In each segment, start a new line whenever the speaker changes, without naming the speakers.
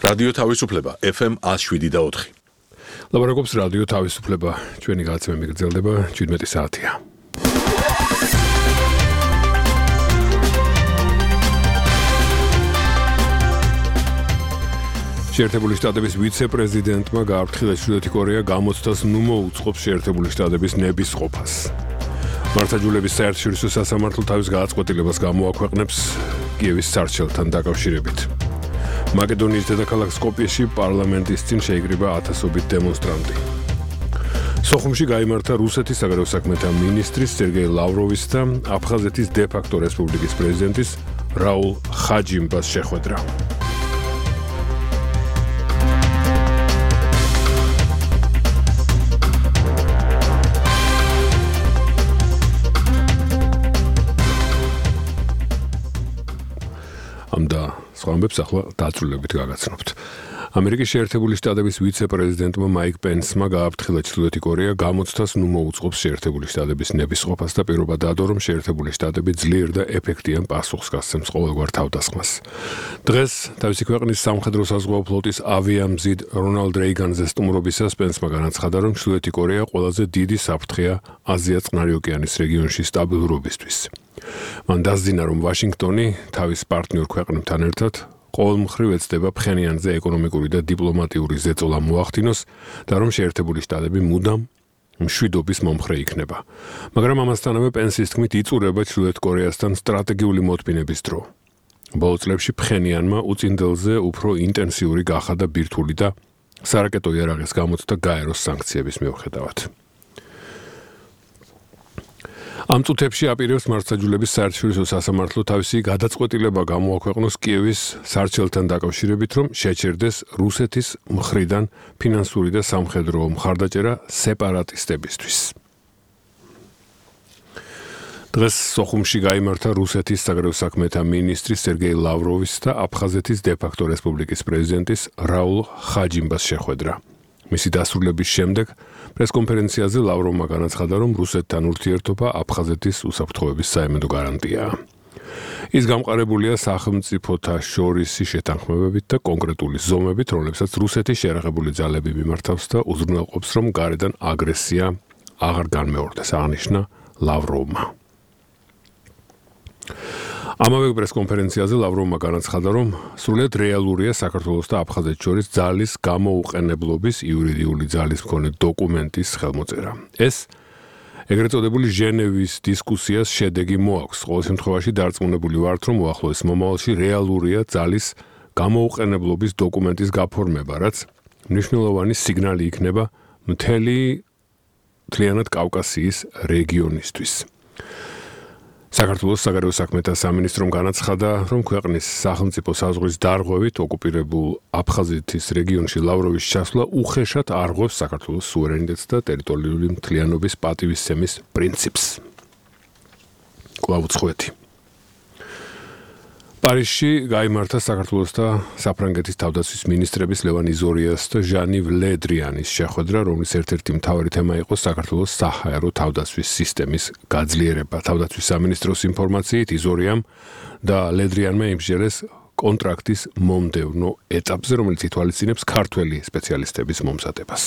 რადიო თავისუფლება FM 107.4.
ლაპარაკობს რადიო თავისუფლება. ჩვენი გადაცემა მიგრძელდება 17 საათია. შეერთებული შტატების ვიცე-პრეზიდენტმა გააფრთხილა ჩრდილოეთი კორეა გამოცდას ნუ მოუწყობს შეერთებული შტატების ნების ყოფას. მართლმსაჯულების საერთაშორისო სასამართლო თავის გადაწყვეტილებას გამოაქვეყნებს კიევის სარჩელთან დაკავშირებით. მაკედონიის დედაქალაქ სკოპიეში პარლამენტის წინ შეიკრიბა ათასობით დემონსტრანტი. სოხუმში გაიმართა რუსეთის საგარეო საქმეთა მინისტრის სერგეი ლავროვის და აფხაზეთის დე-ფაქტო რესპუბლიკის პრეზიდენტის რაულ ხაჯიმბას შეხვედრა. ამდა სხვა ამბებს ახლა დაწვრილებით გაგაცნობთ. ამერიკის შეერთებული შტატების ვიცე-პრეზიდენტმა მაიკ პენსმა გააფრთხილა ჩრდილოეთი კორეა გამოცდას ნუ მოუწყობს შეერთებული შტატების ნების ყოფას და პირობა დადო, რომ შეერთებული შტატები ძლიერ და ეფექტიან პასუხს გასცემს ყოველგვარ თავდასხმას. დღეს თავისი ქვეყნის სამხედრო საზღვაო ფლოტის ავიამზიდ რონალდ რეიგანზე სტუმრობისას პენსმა განაცხადა, რომ ჩრდილოეთი კორეა ყველაზე დიდი საფრთხეა აზია-წყნარი ოკეანის რეგიონში სტაბილურობისთვის. მან დასძინა, რომ ვაშინგტონი თავის პარტნიორ ქვეყნებთან ერთად ყოველ მხრივ ეცდება ფხენიანზე ეკონომიკური და დიპლომატიური ზეწოლა მოახდინოს და რომ შეერთებული შტატები მუდამ მშვიდობის მომხრე იქნება. მაგრამ ამასთანავე პენსის თქმით იწურება ჩრდილოეთ კორეასთან სტრატეგიული მოთმინების დრო. ბოლო წლებში ფხენიანმა უწინდელზე უფრო ინტენსიური გახადა ბირთვული და სარაკეტო იარაღის გამოცდა გაეროს სანქციების მიუხედავად. ამ წუთებში აპირებს მართლმსაჯულების საერთაშორისო სასამართლო თავისი გადაწყვეტილება გამოაქვეყნოს კიევის სარჩელთან დაკავშირებით, რომ შეჩერდეს რუსეთის მხრიდან ფინანსური და სამხედრო მხარდაჭერა სეპარატისტებისთვის. დღეს სოხუმში გაიმართა რუსეთის საგარეო საქმეთა მინისტრის სერგეი ლავროვის და აფხაზეთის დე-ფაქტო რესპუბლიკის პრეზიდენტის რაულ ხაჯიმბას შეხვედრა. მისი დასრულების შემდეგ პრესკონფერენციაზე ლავროვმა განაცხადა, რომ რუსეთთან ურთიერთობა აფხაზეთის უსაფრთხოების საიმედო გარანტიაა. ის გამყარებულია სახელმწიფოთა შორისი შეთანხმებებით და კონკრეტული ზომებით, რომლებსაც რუსეთის შეიარაღებული ძალები მიმართავს და უზრუნველყოფს, რომ გარედან აგრესია აღარ განმეორდეს, აღნიშნა ლავროვმა. ამავე პრესკონფერენციაზე ლავროვმა განაცხადა, რომ სრულიად რეალურია საქართველოს და აფხაზეთს შორის ძალის გამოუყენებლობის იურიდიული ძალის მქონე დოკუმენტის ხელმოწერა. ეს ეგრეთ წოდებული ჟენევის დისკუსიას შედეგი მოაქვს. ყოველ შემთხვევაში დარწმუნებული ვართ, რომ უახლოეს მომავალში რეალურია ძალის გამოუყენებლობის დოკუმენტის გაფორმება, რაც მნიშვნელოვანი სიგნალი იქნება მთლიანად კავკასიის რეგიონისთვის. საქართველოს საგარეო საქმეთა სამინისტრომ განაცხადა, რომ ქვეყნის სახელმწიფო საზღვრის დარღვევით ოკუპირებულ აფხაზეთის რეგიონში ლავროვის ჩასვლა უხეშად არღვევს საქართველოს სუვერენიტეტს და ტერიტორიული მთლიანობის პატივისცემის პრინციპს. კვლავ უცხოეთი. პარიზში გაიმართა საქართველოს და საფრანგეთის თავდაცვის მინისტრების ლევან იზორიას და ჟანი ლედრიანის შეხვედრა, რომლის ერთ-ერთი მთავარი თემა იყო საქართველოს საჰაერო თავდაცვის სისტემის გაძლიერება. თავდაცვის სამინისტროს ინფორმაციით იზორიამ და ლედრიანმა იმსჯელეს კონტრაქტის მომდევნო ეტაპზე, რომელიც ითვალისწინებს ქართველი სპეციალისტების მომზადებას.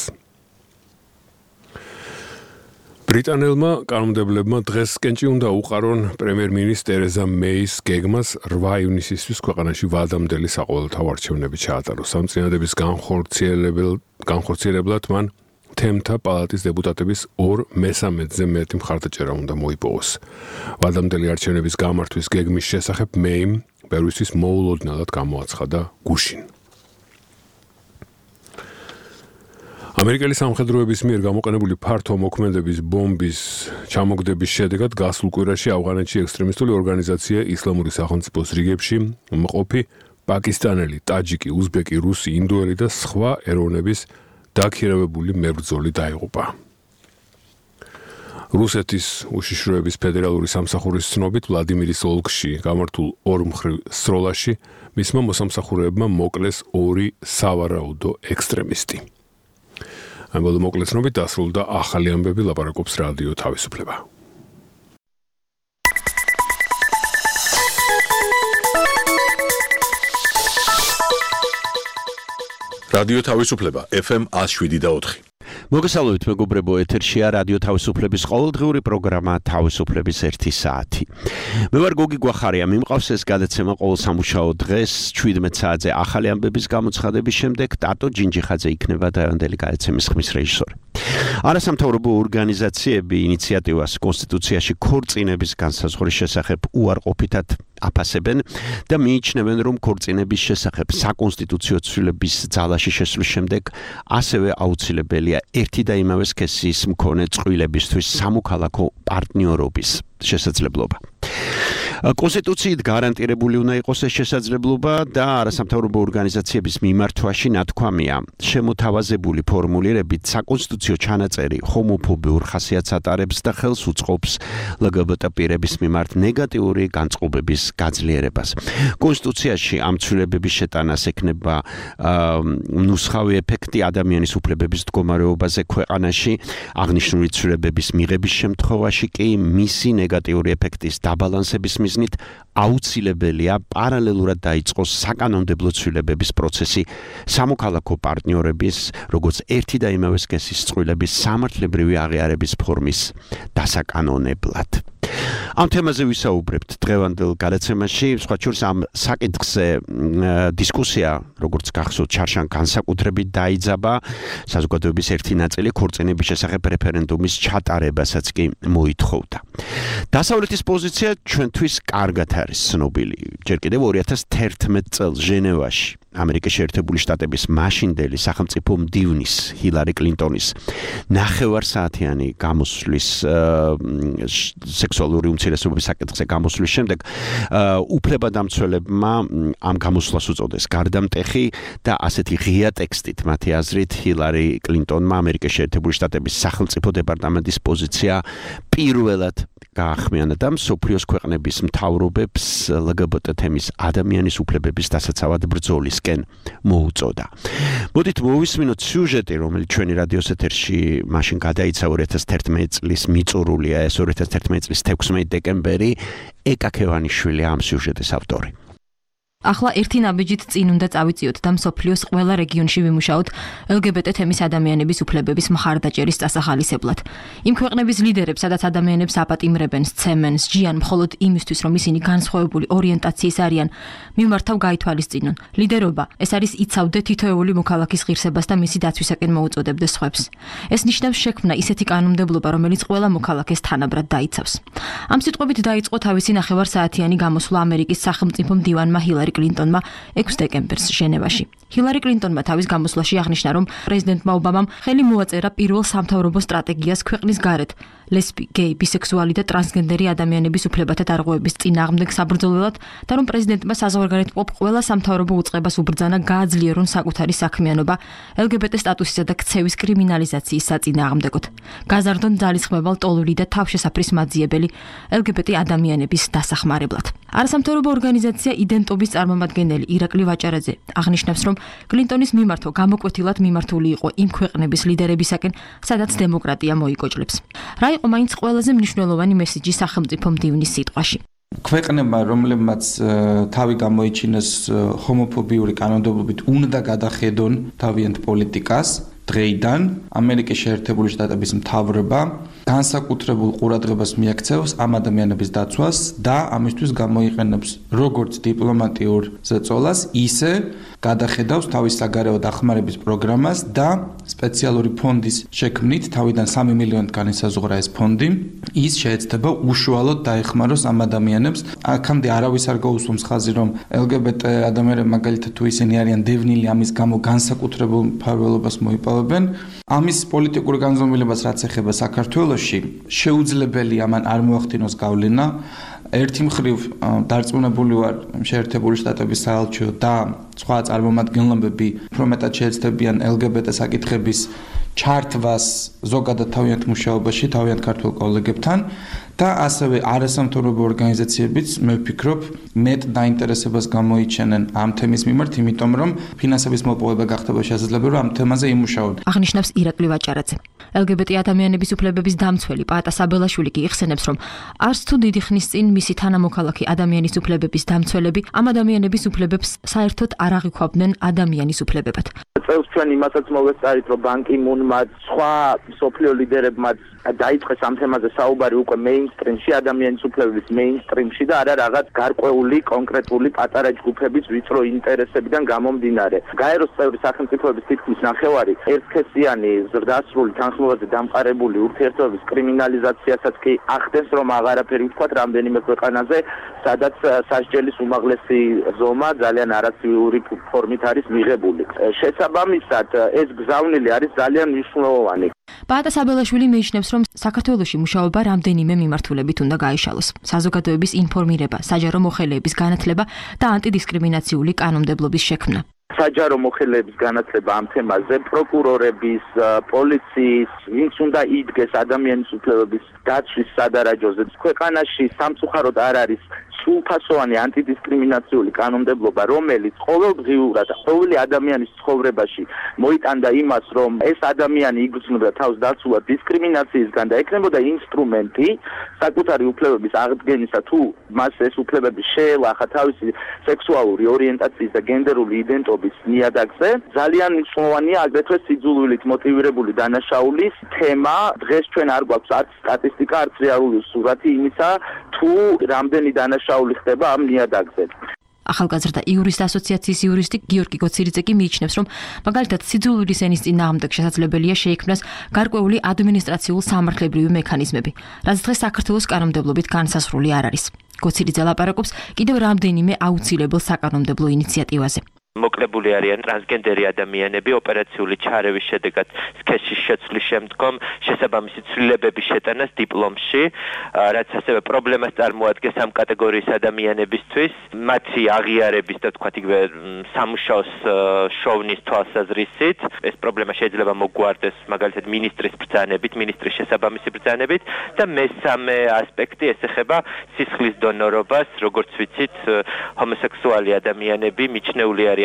ბრიტანელმა კანონმდებლებმა დღეს კენჭი უნდა უყარონ პრემიერ-მინისტრ ტერეზა მეის გეგმას 8 ივნისისთვის ქვეყანაში ვადამდელი საყოველთაო არჩევნები ჩაატაროს. სამწინადების განხორციელებლად მან თემთა პალატის დეპუტატების 2/3-ზე მეტი მხარდაჭერა უნდა მოიპოვოს. ვადამდელი არჩევნების გამართვის გეგმის შესახებ მეიმ ბევრისთვის მოულოდნელად გამოაცხადა გუშინ. ამერიკელი სამხედროების მიერ გამოყენებული ფართო მოქმედების ბომბის ჩამოგდების შედეგად გასულ კვირაში ავღანეთში ექსტრემისტული ორგანიზაცია ისლამური სახელმწიფოს რიგებში მყოფი პაკისტანელი, ტაჯიკი, უზბეკი, რუსი, ინდოელი და სხვა ეროვნების დაქირავებული მებრძოლი დაიღუპა. რუსეთის უშიშროების ფედერალური სამსახურის ცნობით ვლადიმირის ოლქში გამართულ ორმხრივ სროლაში მისმა მოსამსახურეებმა მოკლეს 2 სავარაუდო ექსტრემისტი. ამ ბოლო მოკლეცნობით დასრულდა ახალი ამბები, ლაპარაკობს რადიო თავისუფლება.
რადიო თავისუფლება FM 107.4.
მოგესალმებით მეგობრებო, ეთერშია რადიო თავისუფლების ყოველდღიური პროგრამა თავისუფლების 1 საათი. მე ვარ გოგი გვახარია, მიმყავს ეს გადაცემა ყოველ სამუშაო დღეს 17 საათზე ახალი ამბების გამოცხადების შემდეგ ტატო ჯინჯიხაძე იქნება დღევანდელი გადაცემის ხმის რეჟისორი. არასამთავრობო ორგანიზაციები ინიციატივას კონსტიტუციაში ქორწინების განსაზღვრის შესახებ უარყოფითად აფასებენ და მიიჩნევენ, რომ ქორწინების შესახებ საკონსტიტუციო ცვლილების ძალაში შესვლის შემდეგ ასევე აუცილებელია ერთი და იმავე სქესის მქონე წყვილებისთვის სამოქალაქო პარტნიორობის შესაძლებლობა. კონსტიტუციით გარანტირებული უნდა იყოს ეს შესაძლებლობა და არასამთავრობო ორგანიზაციების მიმართვაში ნათქვამია, შემოთავაზებული ფორმულირებით საკონსტიტუციო ჩანაწერი ჰომოფობიურ ხასიათს ატარებს და ხელს უწყობს LGBT პირების მიმართ ნეგატიური განწყობების გაძლიერებას. კონსტიტუციაში ამ ცვლილებების შეტანას ექნება ნუსხავი ეფექტი ადამიანის უფლებების მდგომარეობაზე ქვეყანაში, აღნიშნული ცვლილებების მიღების შემთხვევაში კი მისი ნეგატიური ეფექტის დაბალანსების მიზნით აუცილებელია პარალელურად დაიწყოს საკანონმდებლო ცვლილებების პროცესი სამოქალაქო პარტნიორების, როგორც ერთი და იმავე სქესის წყვილების სამართლებრივი აღიარების ფორმის დასაკანონებლად. ამ თემაზე ვისაუბრებთ დღევანდელ გადაცემაში, სხვა შორის ამ საკითხზე დისკუსია, როგორც გახსოვთ, ჩარშან განსაკუთრებით დაიძაბა, საზოგადოების ერთი ნაწილი ქორწინების შესახებ რეფერენდუმის ჩატარებასაც კი მოითხოვდა. დასავლეთის პოზიცია ჩვენთვის კარგად არის ცნობილი. ჯერ კიდევ 2011 წელს ჟენევაში ამერიკის შეერთებული შტატების მაშინდელი სახელმწიფო მდივნის ჰილარი კლინტონის ნახევარსაათიანი გამოსვლის სექსუალური უმცირესობების საკითხზე გამოსვლის შემდეგ უფლებადამცველებმა ამ გამოსვლას უწოდეს გარდამტეხი და ასეთი ღია ტექსტით მათი აზრით ჰილარი კლინტონმა ამერიკის შეერთებული შტატების სახელმწიფო დეპარტამენტის პოზიცია პირველად გაახმიანა და მსოფლიოს ქვეყნების მთავრობებს LGBT თემის ადამიანის უფლებების დასაცავად ბრძოლისკენ მოუწოდა. მოდით მოვისმინოთ სიუჟეტი, რომელიც ჩვენი რადიოს ეთერში მაშინ გადაიცა 2011 წლის მიწურულია, ეს 2011 წლის 16 დეკემბერი, ეკა ქევანიშვილი ამ სიუჟეტის ავტორი.
ახლა ერთი ნაბიჯით წინ უნდა წავიწიოთ და მსოფლიოს ყველა რეგიონში ვიმუშაოთ LGBT თემის ადამიანების უფლებების მხარდაჭერის დასახალისებლად. იმ ქვეყნების ლიდერებს, სადაც ადამიანებს აპატიმრებენ, სცემენ, სჯიან მხოლოდ იმისთვის, რომ ისინი განსხვავებული ორიენტაციის არიან, მიმართავ გაითვალისწინონ. ლიდერობა, ეს არის იცავდე თითოეული მოქალაქის ღირსებას და მისი დაცვისაკენ მოუწოდებდეს სხვებს. ეს ნიშნავს შექმნა ისეთი კანონმდებლობა, რომელიც ყველა მოქალაქეს თანაბრად დაიცავს. ამ სიტყვებით დაიწყო თავისი ნახევარსაათიანი გამოსვლა ამერიკის სახელმწიფო მდივანმა ჰილარი კლინტონმა 6 დეკემბერს ჟენევაში. ჰილარი კლინტონმა თავის გამოსვლაში აღნიშნა, რომ პრეზიდენტმა ობამამ ხელი მოაწერა პირველ სამთავრობო სტრატეგიას ქვეყნის გარეთ ლესბი, გეი, ბისექსუალი და ტრანსგენდერი ადამიანების უფლებათა დარღვევების წინააღმდეგ საბრძოლველად და რომ პრეზიდენტმა საზღვარგარეთმყოფ ყველა სამთავრობო უწყებას უბრძანა გააძლიერონ საკუთარი საქმიანობა LGBT სტატუსისა და ქცევის კრიმინალიზაციის საწინააღმდეგოდ. გაზარდონ ძალისხმევა ლტოლვილი და თავშესაფრის მაძიებელი LGBT ადამიანების დასახმარებლად. არასამთავრობო ორგანიზაცია იდენტობის წარმომადგენელი ირაკლი ვაჭარაძე აღნიშნავს, რომ კლინტონის მიმართვა გამოკვეთილად მიმართული იყო იმ ქვეყნების ლიდერებისაკენ, სადაც დემოკრატია მოიკოჭლებს. რა იყო მაინც ყველაზე მნიშვნელოვანი მესიჯი სახელმწიფო მდივნის სიტყვაში?
ქვეყნებმა, რომლებმაც თავი გამოიჩინეს ჰომოფობიური კანონმდებლობით, უნდა გადახედონ თავიანთ პოლიტიკას. დღეიდან ამერიკის შეერთებული შტატების მთავრობა განსაკუთრებულ ყურადღებას მიაქცევს ამ ადამიანების დაცვას და ამისთვის გამოიყენებს როგორც დიპლომატიურ ზეწოლას, ისე გადახედავს თავის საგარეო დახმარების პროგრამას და სპეციალური ფონდის შექმნით, თავიდან 3 მილიონიდან ისაზღვრა ეს ფონდი, ის შეეცდება უშუალოდ დაეხმაროს ამ ადამიანებს. აქამდე არავის არ გაუსვამს ხაზი, რომ LGBT ადამიანები მაგალითად თუ ისინი არიან დევნილი, ამის გამო განსაკუთრებულ მფარველობას მოიპოვებენ. ამის პოლიტიკური განზომილებას რაც ეხება საქართველოში, შეუძლებელია მან არ მოახდინოს გავლენა. ერთი მხრივ დარწმუნებული ვარ შეერთებული შტატების საელჩო და სხვა წარმომადგენლობები უფრო მეტად შეეცდებიან LGBT საკითხების ჩართვას ზოგადად თავიანთ მუშაობაში, თავიანთ ქართულ კოლეგებთან და ასევე არასამთავრობო ორგანიზაციებიც მე ვფიქრობ მეტ დაინტერესებას გამოიჩენენ ამ თემის მიმართ, იმიტომ რომ ფინანსების მოპოვება გახდება შესაძლებელი, რომ ამ თემაზე იმუშაონ.
აღნიშნავს ირაკლი ვაჭარაძე. LGBT ადამიანების უფლებების დამცველი პაატა საბელაშვილი კი იხსენებს, რომ არც თუ დიდი ხნის წინ მისი თანამოქალაქი ადამიანის უფლებების დამცველები ამ ადამიანების უფლებებს საერთოდ არ აღიქვამდნენ ადამიანის უფლებებად.
წელს ჩვენ იმასაც მოვეწარით, რომ ბან კი მუნმაც სხვა სოფლიო ლიდერებმაც დაიწყეს ამ თემაზე საუბარი უკვე მეინსტრიმში, ადამიანის უფლებების მეინსტრიმში და არა რაღაც გარკვეული კონკრეტული პატარა ჯგუფების ვიწრო ინტერესებიდან გამომდინარე. გაეროს წევრი სახელმწიფოების თითქმის ნახევარი ერთქესიანი ზრდასრული თანხმობაზე დამყარებული ურთიერთობების კრიმინალიზაციასაც კი ახდენს, რომ აღარაფერი ვთქვათ რამდენიმე ქვეყანაზე, სადაც სასჯელის უმაღლესი ზომა ძალიან არაცივიური ფორმით არის მიღებული. შესაბამისად, ეს გზავნილი არის ძალიან მნიშვნელოვანი.
პაატა საბელაშვილი მიიჩნევს, რომ საქართველოში მუშაობა რამდენიმე მიმართულებით უნდა გაიშალოს. საზოგადოების ინფორმირება, საჯარო მოხელეების განათლება და ანტიდისკრიმინაციული კანონმდებლობის შექმნა.
საჯარო მოხელეების განათლება ამ თემაზე, პროკურორების, პოლიციის, ვინც უნდა იდგეს ადამიანის უფლებების დაცვის სადარაჯოზე. ქვეყანაში სამწუხაროდ არ არის სრულფასოვანი ანტიდისკრიმინაციული კანონმდებლობა, რომელიც ყოველდღიურად ყოველი ადამიანის ცხოვრებაში მოიტანდა იმას, რომ ეს ადამიანი იგრძნობდა თავს დაცულად დისკრიმინაციისგან და ექნებოდა ინსტრუმენტი საკუთარი უფლებების აღდგენისა, თუ მას ეს უფლებები შეელახა თავისი სექსუალური ორიენტაციის და გენდერული იდენტობის ნიადაგზე. ძალიან მნიშვნელოვანია აგრეთვე სიძულვილით მოტივირებული დანაშაულის თემა. დღეს ჩვენ არ გვაქვს არც სტატისტიკა, არც რეალური სურათი იმისა, თუ რამდენი დანაშაული ხდება ამ ნიადაგზე.
ახალგაზრდა იურისტ ასოციაციის იურისტი გიორგი გოცირიძე კი მიიჩნევს, რომ მაგალითად სიძულვილის ენის წინააღმდეგ შესაძლებელია შეიქმნას გარკვეული ადმინისტრაციულ-სამართლებრივი მექანიზმები, რაც დღეს საქართველოს კანონმდებლობით განსაზღვრული არ არის. გოცირიძე ლაპარაკობს კიდევ რამდენიმე აუცილებელ საკანონმდებლო ინიციატივაზე.
მოკლებული არიან ტრანსგენდერი ადამიანები ოპერაციული ჩარევის შედეგად სქესის შეცვლის შემდგომ შესაბამისი ცვლილებების შეტანას დიპლომში, რაც ასევე პრობლემას წარმოადგენს ამ კატეგორიის ადამიანებისთვის, მათი აღიარების და თქვათ იგივე სამუშაოს შოვნის თვალსაზრისით. ეს პრობლემა შეიძლება მოგვარდეს მაგალითად მინისტრის ბრძანებით, მინისტრის შესაბამისი ბრძანებით და მესამე ასპექტი ეს ეხება სისხლის დონორობას, როგორც ვიცით, ჰომოსექსუალი ადამიანები მიჩნეული არიან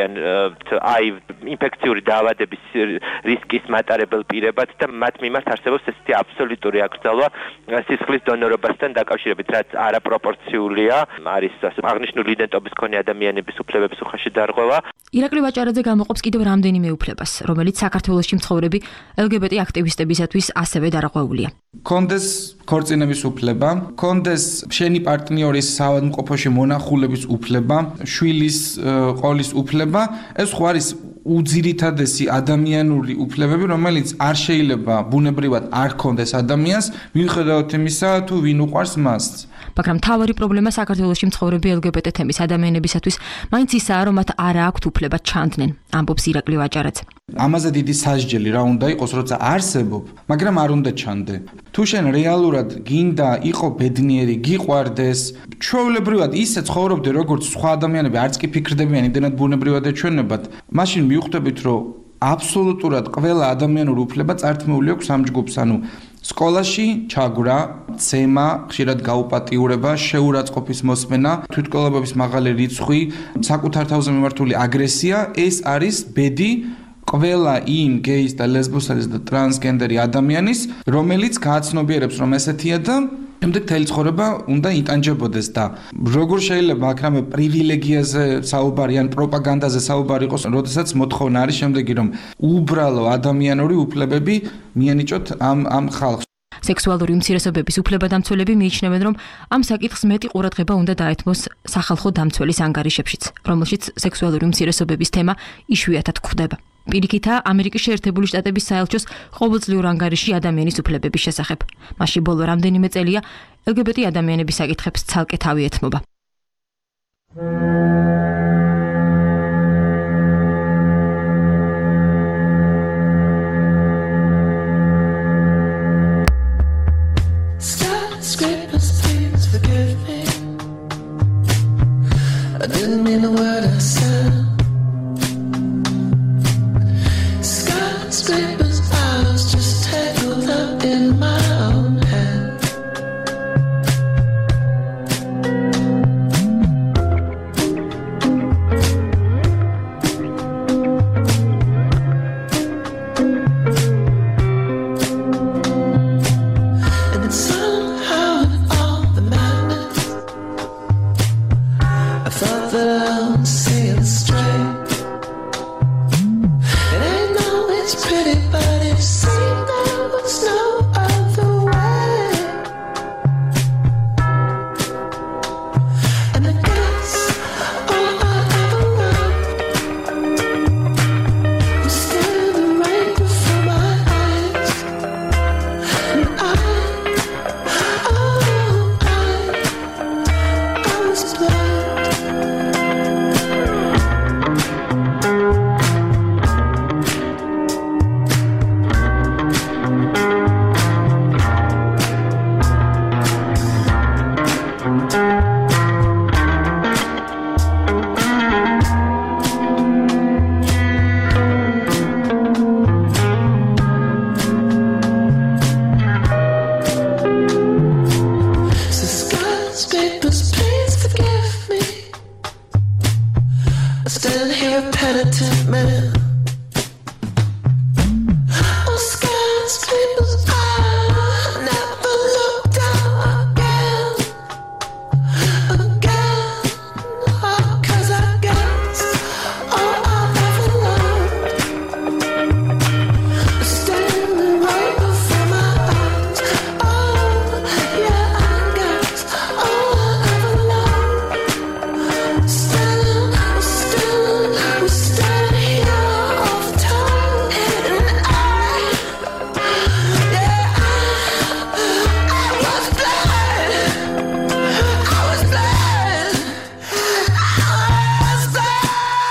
ინფექციური დაავადების რისკის მატარებელ პირებად და მათ მიმართ არსებობს ესეთი აბსოლუტური აკრძალვა სისხლის დონორობასთან დაკავშირებით, რაც არაპროპორციულია, არის აღნიშნული იდენტობის მქონე ადამიანების უფლებების უხეში დარღვევა.
ირაკლი ვაჭარაძე გამოყოფს კიდევ რამდენიმე უფლებას, რომელიც საქართველოში მცხოვრები LGBT აქტივისტებისათვის ასევე დარღვეულია.
კონდეს ქორწინების უფლება, კონდეს შენი პარტნიორის საავადმყოფოში მონახულების უფლება, შვილის ყოლის უფლება, ეს ხო არის უძირითადესი ადამიანური უფლებები, რომელიც არ შეიძლება ბუნებრივად არ ქონდეს ადამიანს, მიუხედავად იმისა, თუ ვინ უყვარს მას.
მაგრამ მთავარი პრობლემა საქართველოში მცხოვრები LGBT თემის ადამიანებისათვის მაინც ისაა, რომ მათ არ აქვთ უფლება ჩანდნენ, ამბობს ირაკლი ვაჭარაძე.
ამაზე დიდი სასჯელი რა უნდა იყოს, როცა არსებობ, მაგრამ არ უნდა ჩანდე. თუ შენ რეალურად გინდა იყო ბედნიერი, გიყვარდეს, ჩვეულებრივად ისე ცხოვრობდე, როგორც სხვა ადამიანები, არც კი ფიქრდებიან იმდენად ბუნებრივად ეჩვენებათ, მაშინ მიხვდებით, რომ აბსოლუტურად ყველა ადამიანური უფლება წართმეული აქვს ამ ჯგუფს, ანუ სკოლაში ჩაგვრა, ცემა, ხშირად გაუპატიურება, შეურაცხყოფის მოსმენა, თვითმკვლელობების მაღალი რიცხვი, საკუთარ თავზე მიმართული აგრესია, ეს არის ბედი ყველა იმ გეის და ლესბოსელის და ტრანსგენდერი ადამიანის, რომელიც გააცნობიერებს, რომ ესეთია და შემდეგ თელი ცხოვრება უნდა იტანჯებოდეს და როგორ შეიძლება აქ რამე პრივილეგიაზე საუბარი ან პროპაგანდაზე საუბარი იყოს, როდესაც მოთხოვნა არის შემდეგი, რომ უბრალო ადამიანური უფლებები მიენიჭოთ ამ ხალხს.
სექსუალური უმცირესობების უფლებადამცველები მიიჩნევენ, რომ ამ საკითხს მეტი ყურადღება უნდა დაეთმოს სახალხო დამცველის ანგარიშებშიც, რომელშიც სექსუალური უმცირესობების თემა იშვიათად გვხვდება. პირიქითაა ამერიკის შეერთებული შტატების საელჩოს ყოველწლიურ ანგარიში ადამიანის უფლებების შესახებ. მასში ბოლო რამდენიმე წელია LGBT ადამიანების საკითხებს ცალკე თავი ეთმობა.
I didn't mean a word I said. Skyscrapers, I was just tangled up in my own head. skyscrapers, please forgive me. I stand here a penitent man. Oh, skyscrapers, I never look down again, oh, 'cause I guess all I've ever loved is standing right before my eyes. Oh, yeah, I guess all I ever loved. We stand here all the time, and I was blind. I was blind. I was blind.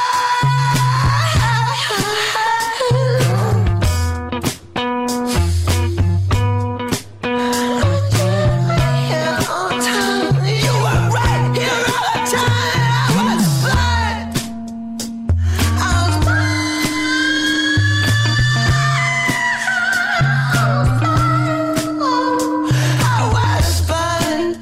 Here all the time. You were right here all the time. I was blind. I was blind. I was blind.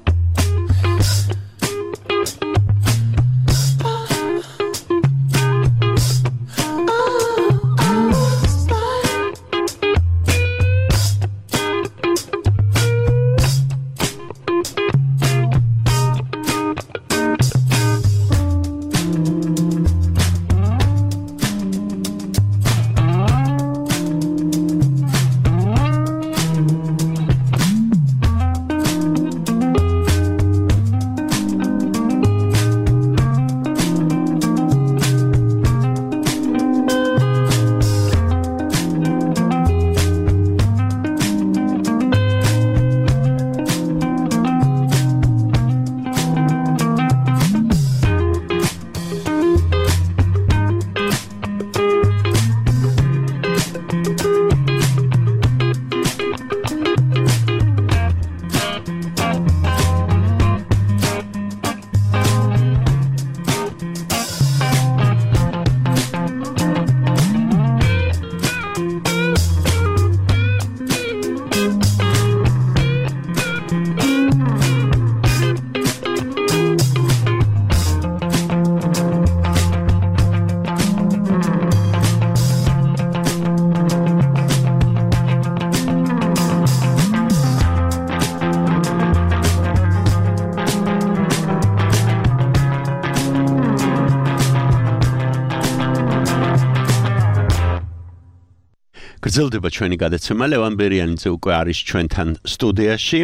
გრძელდება ჩვენი გადაცემა. ლევან ბერიანიძე უკვე არის ჩვენთან სტუდიაში.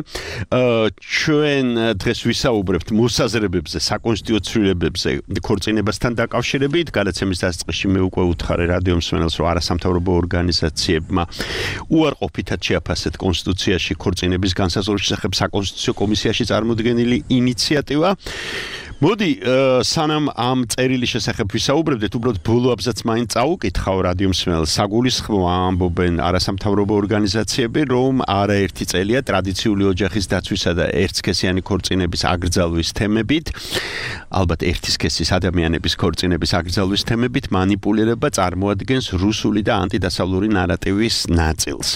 ჩვენ დღეს ვისაუბრებთ მოსაზრებებზე, საკონსტიტუციო ცვლილებებზე ქორწინებასთან დაკავშირებით. გადაცემის დასაწყისში მე უკვე უთხრე რადიო მსმენელს, რომ არასამთავრობო ორგანიზაციებმა უარყოფითად შეაფასეთ კონსტიტუციაში ქორწინების განსაზღვრის შესახებ საკონსტიტუციო კომისიაში წარმოდგენილი ინიციატივა. მოდი სანამ ამ წერილის შესახებ ვისაუბრებდეთ, უბრალოდ ბოლო აბზაცს მაინც წაუკითხავ რადიო მსმენელს. საგულისხმოა ამბობენ არასამთავრობო ორგანიზაციები, რომ არაერთი წელია ტრადიციული ოჯახის დაცვისა და ერთსქესიანი ქორწინების აკრძალვის თემებით, ალბათ ერთისქესის ადამიანების ქორწინების აკრძალვის თემებით მანიპულირება წარმოადგენს რუსული და ანტიდასავლური ნარატივის ნაწილს.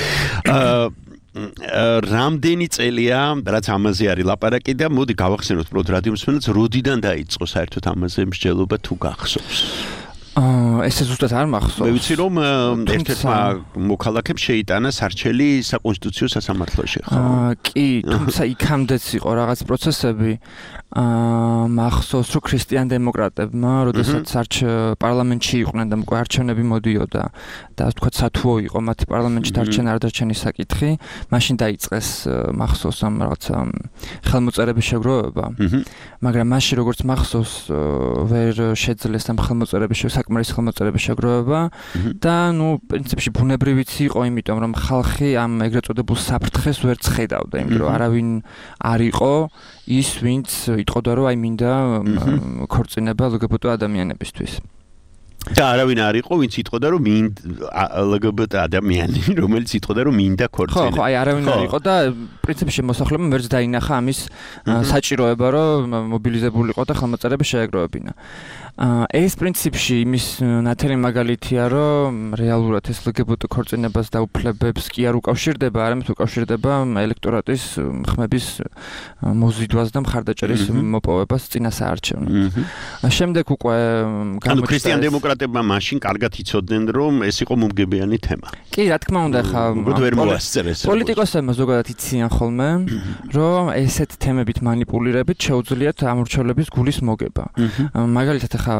რამდენი წელია, რაც ამაზე არის ლაპარაკი და მოდი გავახსენოთ უბრალოდ რადიო მსმენელს, როდიდან დაიწყო საერთოდ ამაზე მსჯელობა თუ გახსოვს?
ესე ზუსტად არ მახსოვს.
მე ვიცი რომ ერთ-ერთმა მოქალაქემ შეიტანა სარჩელი საკონსტიტუციო სასამართლოში.
კი, თუმცა იქამდეც იყო რაღაც პროცესები. მახსოვს რომ ქრისტიან დემოკრატებმა, როდესაც პარლამენტში იყვნენ და უკვე არჩევნები მოდიოდა და ასე ვთქვათ სათუო იყო მათი პარლამენტში დარჩენა არ დარჩენის საკითხი, მაშინ დაიწყეს მახსოვს ამ რაღაცა ხელმოწერების შეგროვება. მაგრამ მაშინ როგორც მახსოვს ვერ შეძლეს ამ ხელმოწერების საკმარის ხელმოწერების შეგროვება და პრინციპში ბუნებრივიც იყო, იმიტომ რომ ხალხი ამ ეგრეთ წოდებულ საფრთხეს ვერ ცხედავდა, იმიტომ რომ არავინ არ იყო ის, ვინც იტყოდა რომ აი მინდა ქორწინება LGBT ადამიანებისთვის.
და არავინ არ იყო, ვინც იტყოდა რომ LGBT ადამიანი, რომელიც იტყოდა რომ მინდა ქორწინება.
ხო, აი არავინ არ იყო და პრინციპში მოსახლეობამ ვერც დაინახა ამის საჭიროება, რომ მობილიზებულიყო და ხელმოწერები შეეგროვებინა. ეს პრინციპში იმის ნათელი მაგალითია, რომ რეალურად ეს LGBT ქორწინებას და უფლებებს კი არ უკავშირდება, არამედ უკავშირდება ელექტორატის ხმების მოზიდვას და მხარდაჭერის მოპოვებას წინასაარჩევნოდ. შემდეგ უკვე
ანუ ქრისტიან დემოკრატებმა მაშინ კარგად იცოდნენ, რომ ეს იყო მომგებიანი თემა.
კი, რა თქმა უნდა, ხა პოლიტიკოსებმა ზოგადად იციან ხოლმე, რომ ესეთ თემებით манипуლირებით შეუძლიათ ამორჩევლების გულის მოგება. მაგალითად, ხა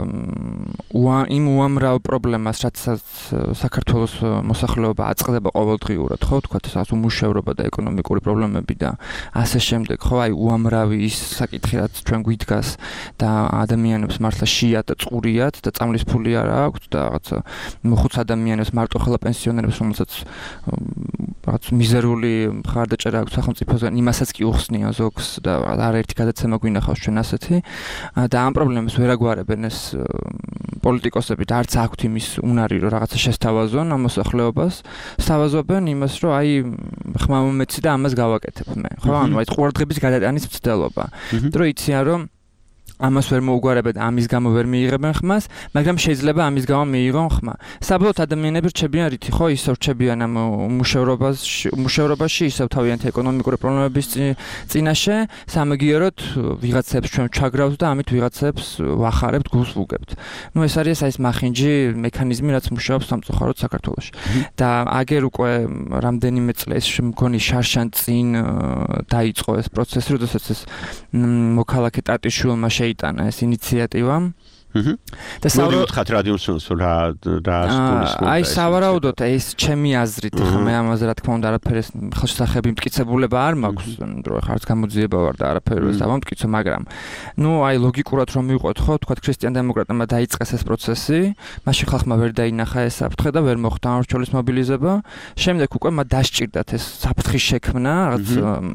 იმ უამრავ პრობლემას, რაც საქართველოს მოსახლეობა აწყდება ყოველდღიურად, ხო, თქვათ, ასე უმუშევრობა და ეკონომიკური პრობლემები და ასე შემდეგ, ხო, აი უამრავი ის საკითხი, რაც ჩვენ გვიდგას და ადამიანებს მართლა შეიათ და წყურიათ და წამლის ფული არ აქვთ და რაღაცა მოხუც ადამიანებს მარტო ხელა პენსიონერებს, რომელსაც რაღაც მიზერული მხარდაჭერა აქვს სახელმწიფოსგან, იმასაც კი უხსნიან ზოგს და არაერთი გადაცემა გვინახავს ჩვენ ასეთი და ამ პრობლემებს ვერ აგვარებენ ეს პოლიტიკოსები და არც აქვთ იმის უნარი, რომ რაღაცა შესთავაზონ ამ მოსახლეობას, სთავაზობენ იმას, რომ აი ხმამომეცი და ამას გავაკეთებ მე. ხო, ანუ აი ყურადღების გადატანის მცდელობა. რომ იციან, რომ ამას ვერ მოუგვარებენ, ამის გამო ვერ მიიღებენ ხმას, მაგრამ შეიძლება ამის გამო მიიღონ ხმა. საბოლოოდ ადამიანები რჩებიან რითი, ხო, ისევ რჩებიან ამ მუშევრობაში, ისევ თავიანთი ეკონომიკური პრობლემების წინაშე, სამაგიეროდ ვიღაცებს ჩვენ ჩაგრავთ და ამით ვიღაცებს ვახარებთ, გულს ვუგებთ. ნუ ეს არის ეს მახინჯი მექანიზმი, რაც მუშაობს სამწუხაროდ საქართველოში. და აგერ უკვე რამდენიმე წლის მგონი შარშან წინ დაიწყო ეს პროცესი, როდესაც ეს მოქალაქე ტატიშვილმა შეიტანა ეს ინიციატივა. და
საუბრობთ რადიოსს რა სკოლის
აი სავარაუდოდ ეს ჩემი აზრით, ხა მე ამაზე რა თქმა უნდა არაფერი ხელშესახები მტკიცებულება არ მაქვს, რომ ხა არც გამოძიება ვარ და არაფერი ეს ამომტკიცო, მაგრამ ნუ აი ლოგიკურად რომ მივყვეთ, ხო, თქვა ქრისტიან დემოკრატებმა დაიწყეს ეს პროცესი, მაშინ ხალხმა ვერ დაინახა ეს საფრთხე და ვერ მოხდა ამორჩევლის მობილიზება, შემდეგ უკვე მათ დასჭირდათ ეს საფრთხის შექმნა, რაღაც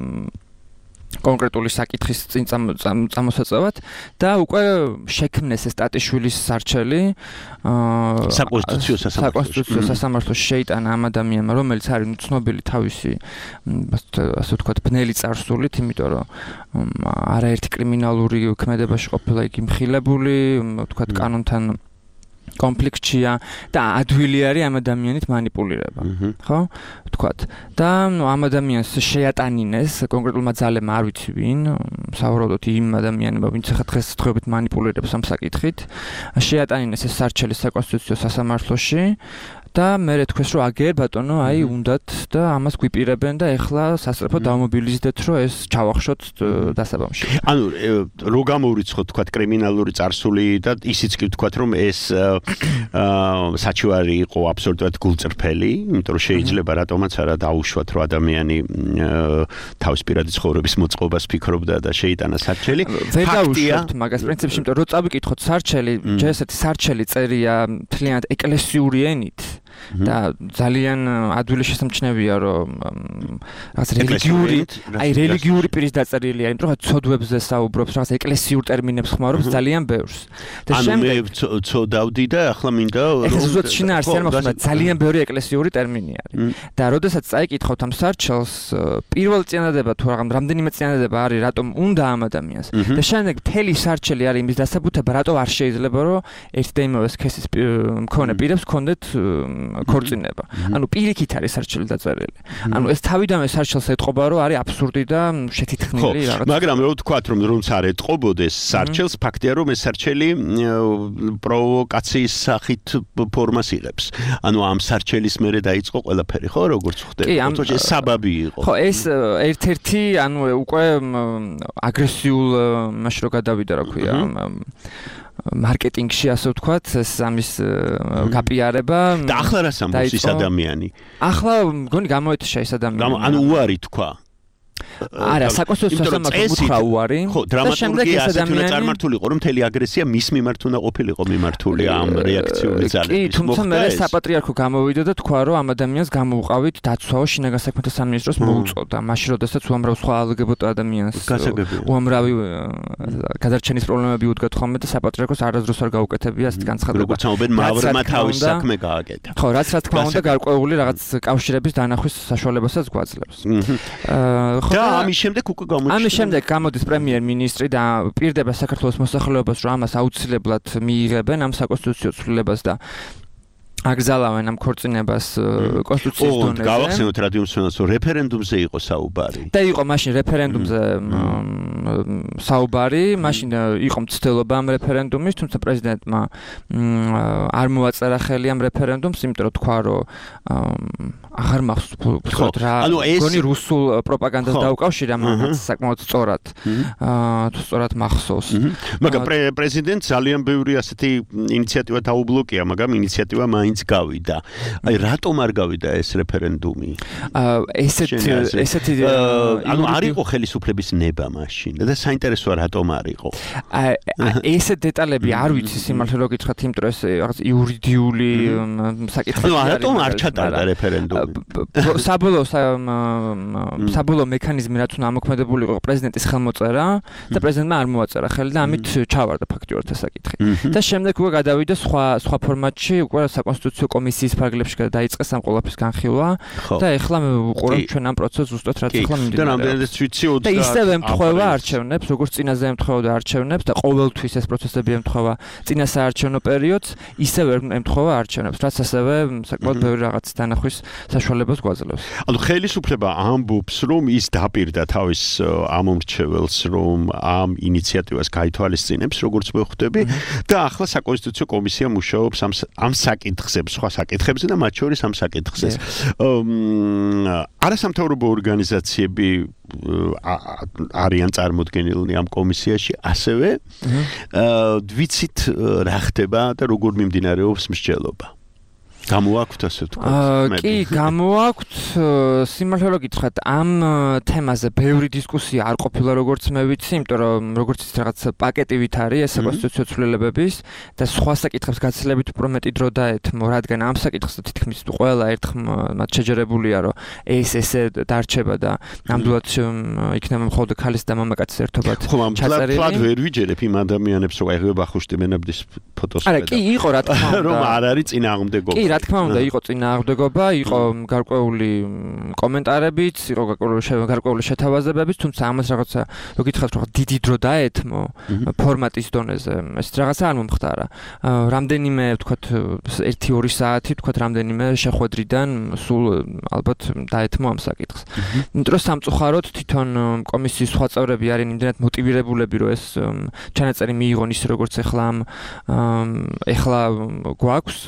კონკრეტული საკითხის წინ წამოსაწევად და უკვე შექმნეს ეს ტატიშვილის სარჩელი საკონსტიტუციო სასამართლოში შეიტანა ამ ადამიანმა, რომელიც არის ცნობილი თავისი ასე ვთქვათ ბნელი წარსულით, იმიტომ რომ არაერთი კრიმინალური ქმედებაში ყოფილა იგი მხილებული, ვთქვათ კანონთან კონფლიქტია და ადვილი არის ამ ადამიანით манипуლირება. ხო? ვთქვათ. და ამ ადამიანს შეატანინეს კონკრეტულმა ძალებმა, არ ვიცი ვინ, სავარაუდოდ იმ ადამიანებმა, ვინც ახლა დღესდღეობით манипуლირებს ამ საკითხით, შეატანინეს ეს სარჩელი საკონსტიტუციო სასამართლოში და მე თქვეს რომ აგერ ბატონო, აი უნდათ და ამას გვიპირებენ და ეხლა სასწრაფოდ დავმობილიზდეთ, რომ ეს ჩავახშოთ დასაბამში.
ანუ რო გამოურიცხოთ თქვათ კრიმინალური წარსული და ისიც კი თქვათ რომ ეს საჩივარი იყო აბსოლუტურად გულწრფელი, იმიტომ რომ შეიძლება რატომაც არა დაუშვათ რომ ადამიანი თავის პირადი ცხოვრების მოწყობას ფიქრობდა და შეიტანა სარჩელი.
ვერ დაუშვათ მაგას პრინციპში, იმიტომ რომ წავიკითხოთ სარჩელი, ესეთი სარჩელი წერია მთლიანად ეკლესიური ენით. და ძალიან ადვილი შესამჩნევია რომ რაღაც რელიგიური პირის დაწერილია, იმიტომ რომ ცოდვებზე საუბრობს, რაღაც ეკლესიურ ტერმინებს ხმარობს ძალიან ბევრს.
და შემდეგ ცოდავდი და ახლა მინდა
ეს უბრალოდ შინაარსი არ მაქვს, ძალიან ბევრი ეკლესიური ტერმინი არის. და როდესაც წაიკითხავთ ამ სარჩელს, პირველ წინადადება თუ რამდენიმე წინადადება არის, რატომ უნდა ამ ადამიანს. და შემდეგ მთელი სარჩელი არის იმის დასაბუთება, რატო არ შეიძლება რომ ერთ და იმავე სქესის მქონე პირებს ჰქონდეთ ქორწინება. ანუ პირიქით არის სარჩელი დაწერილი. ანუ ეს თავიდანვე სარჩელს ეთყობა, რომ არის აბსურდი და შეთითხნილი რაღაც.
მაგრამ რო ვთქვათ, რომ რომც არ ეთყობოდეს სარჩელს, ფაქტია რომ ეს სარჩელი პროვოკაციის სახით ფორმას იღებს. ანუ ამ სარჩელის მერე დაიწყო ყველაფერი, ხო, როგორც ხდება? თორე ეს საბაბი იყო.
ხო, ეს ერთ-ერთი, ანუ უკვე აგრესიულ მაშინ რო გადავიდა, რა ქვია, მარკეტინგში ასე ვთქვათ, ეს ამის გაპიარება.
და ახლა რას ამბობს ის ადამიანი?
ახლა მგონი გამოეთიშა ეს ადამიანი.
ანუ უარი თქვა.
არა, საკონსტიტუციო სასამართლოს უთხრა უარი.
ხო, დრამატურგია ასეთი უნდა წარმართულიყო, რომ მთელი აგრესია მის მიმართ უნდა ყოფილიყო მიმართული ამ რეაქციული ძალების.
კი, თუმცა მე საპატრიარქო გამოვიდა და თქვა, რომ ამ ადამიანს გამოუყავით დაცვაო შინაგან საქმეთა სამინისტროს მოუწოდა. მაშინ როდესაც უამრავ სხვა LGBT ადამიანს უამრავი გადარჩენის პრობლემები უდგათ ხოლმე და საპატრიარქოს არასდროს არ გაუკეთებია ასეთ განცხადება.
როგორც ამბობენ, მავრმა თავის საქმე გააკეთა.
ხო, რაც რა თქმა უნდა გარკვეული რაღაც კავშირების დანახვის საშუალებასაც გვაძლევს.
და ამის შემდეგ უკვე გამოჩნდა.
ამის შემდეგ გამოდის პრემიერ-მინისტრი და პირდება საქართველოს მოსახლეობას, რომ ამას აუცილებლად მიიღებენ ამ საკონსტიტუციო ცვლილებას და აგზალავენ ამ ქორწინებას კონსტიტუციის დონეზე.
გავახსენოთ რადიომსმენელს, რომ რეფერენდუმზე იყო საუბარი.
და იყო მაშინ რეფერენდუმზე საუბარი, მაშინ იყო მცდელობა ამ რეფერენდუმის, თუმცა პრეზიდენტმა არ მოაწერა ხელი ამ რეფერენდუმს, იმიტომ რომ თქვა, რომ აღარ მახსოვს რა. გონი რუსულ პროპაგანდას დაუკავშირა, მაგრამ საკმაოდ სწორად. თუ სწორად მახსოვს.
მაგრამ პრეზიდენტს ძალიან ბევრი ასეთი ინიციატივა დაუბლოკია, მაგრამ ინიციატივა მაინც გავიდა. აი რატომ არ გავიდა ეს რეფერენდუმი? ესეთი ანუ არ იყო ხელისუფლების ნება მაშინ და საინტერესოა რატომ არ იყო.
ეს დეტალები არ ვიცი სიმართლე რომ გითხრათ, იმიტომ რომ ეს რაღაც იურიდიული საკითხი
არის. რატომ არ ჩატარდა რეფერენდუმი?
საბოლოო მექანიზმი რაც უნდა ამოქმედებული იყო პრეზიდენტის ხელმოწერა და პრეზიდენტმა არ მოაწერა ხელი და ამით ჩავარდა ფაქტიურად ეს საკითხი. და შემდეგ უკვე გადავიდა სხვა ფორმატში, უკვე საკონსტიტუციო კომისიის ფარგლებში დაიწყეს ამ ყველაფრის განხილვა და ეხლა უყურებთ ჩვენ ამ პროცესს ზუსტად რაც ეხლა მიმდინარეობს.
და რამდენადაც ვიცი 20
და ისევე ემთხვევა არჩევნებს, როგორც წინაზე ემთხვეოდა არჩევნებს და ყოველთვის ეს პროცესები ემთხვევა წინა საარჩევნო პერიოდს, ისევე ემთხვევა არჩევნებს, რაც ასევე საკმაოდ ბევრი რაღაც დანახვის საშუალებას გვაძლევს.
ანუ ხელისუფლება ამბობს, რომ ის დაპირდა თავის ამომრჩეველს, რომ ამ ინიციატივას გაითვალისწინებს, როგორც მე ხვდები, და ახლა საკონსტიტუციო კომისია მუშაობს ამ საკითხებზე, სხვა საკითხებზე და მათ შორის ამ საკითხზე. არასამთავრობო ორგანიზაციები არიან წარმოდგენილნი ამ კომისიაში, ასევე ვიცით რა ხდება და როგორ მიმდინარეობს მსჯელობა. გამოაქვთ ასე ვთქვათ?
კი, გამოაქვთ. სიმართლე რომ გითხრათ, ამ თემაზე ბევრი დისკუსია არ ყოფილა, როგორც მე ვიცი, იმიტომ რომ როგორც ის რაღაც პაკეტივით არის ეს საკონსტიტუციო ცვლილებების და სხვა საკითხებს გაცილებით უფრო მეტი დრო დაეთმო, რადგან ამ საკითხზე თითქმის ყველა ერთხმად შეჯერებულია, რომ ესე დარჩება და ნამდვილად იქნება მხოლოდ ქალის და მამაკაცის ერთობად ჩაწერილი.
ხო, ამ ვერ ვიჯერებ იმ ადამიანებს, რომ აი ვახუშტი მენაბდის ფოტოს
არა, კი, იყო რა თქმა უნდა.
რომ არ არის წინააღმდეგობა.
კი, რა თქმა უნდა, იყო წინააღმდეგობა, იყო გარკვეული კომენტარებიც, იყო გარკვეული შეთავაზებებიც, თუმცა ამას რაღაცა, რო გითხრათ, რაღაც დიდი დრო დაეთმო ფორმატის დონეზე, ეს რაღაცა არ მომხდარა. რამდენიმე, ვთქვათ, 1-2 საათი, ვთქვათ, რამდენიმე შეხვედრიდან სულ ალბათ დაეთმო ამ საკითხს. იმიტომ რომ სამწუხაროდ თვითონ კომისიის სხვა წევრები არიან იმდენად მოტივირებულები, რომ ეს ჩანაწერი მიიღონ ისე როგორც ეხლა გვაქვს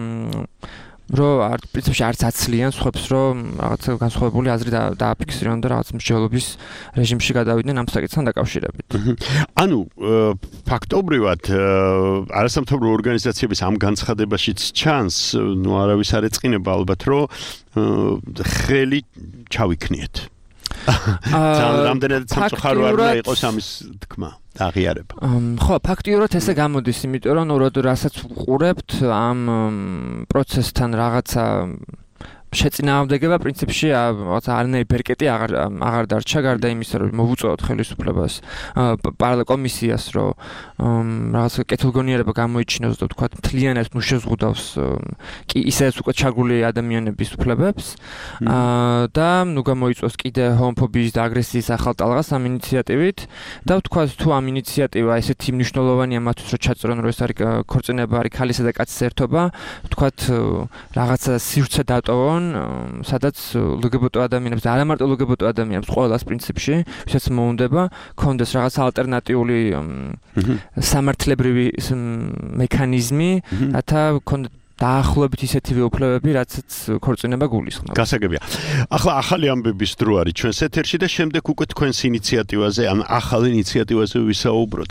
რომ პრინციპში არც აცლიან სხვებს, რომ რაღაც განსხვავებული აზრი დააფიქსირონ და რაღაც მსჯელობის რეჟიმში გადავიდნენ ამ საკითხთან დაკავშირებით.
ანუ ფაქტობრივად არასამთავრობო ორგანიზაციების ამ განცხადებაშიც ჩანს, ნუ არავის არ ეწყინება ალბათ, რომ ხელი ჩავიქნიეთ. რამდენად სამწუხარო არ უნდა იყოს ამის თქმა. აღიარება.
ხო, ფაქტიურად ესე გამოდის, იმიტომ რომ რასაც ვყურებთ ამ პროცესთან რაღაცა შეწინააღმდეგება პრინციპში არანაირი ბერკეტი აღარ დარჩა, გარდა იმისა, რომ მოვუწოდოთ ხელისუფლებას კომისიას, რომ რაღაც კეთილგონიერება გამოიჩინოს და თქვა მთლიანად ნუ შეზღუდავს კი ისეც უკვე ჩაგული ადამიანების უფლებებს და ნუ გამოიწვევს კიდე ჰომოფობიის და აგრესიის ახალ ტალღას ამ ინიციატივით და თქვა თუ ამ ინიციატივა ესეთი მნიშვნელოვანია მათთვის, რომ ჩაწერონ, რომ ეს არის ქორწინება, არის ქალისა და კაცის ერთობა, თქვა რაღაცა სივრცე დატოვონ სადაც ლგბტ ადამიანებს და არა მარტო ლგბტ ადამიანებს ყოველას პრინციპში, ვისაც მოუნდება, კონდეს რაღაც ალტერნატიული სამართლებრივი მექანიზმი, რათა კონდეს დაახლოებით ისეთივე უფლებები, რაცაც ქორწინება გულისხმობს.
გასაგებია. ახლა ახალი ამბების დრო არის ჩვენს ეთერში და შემდეგ უკვე თქვენს ინიციატივაზე, ან ახალ ინიციატივაზე ვისაუბროთ.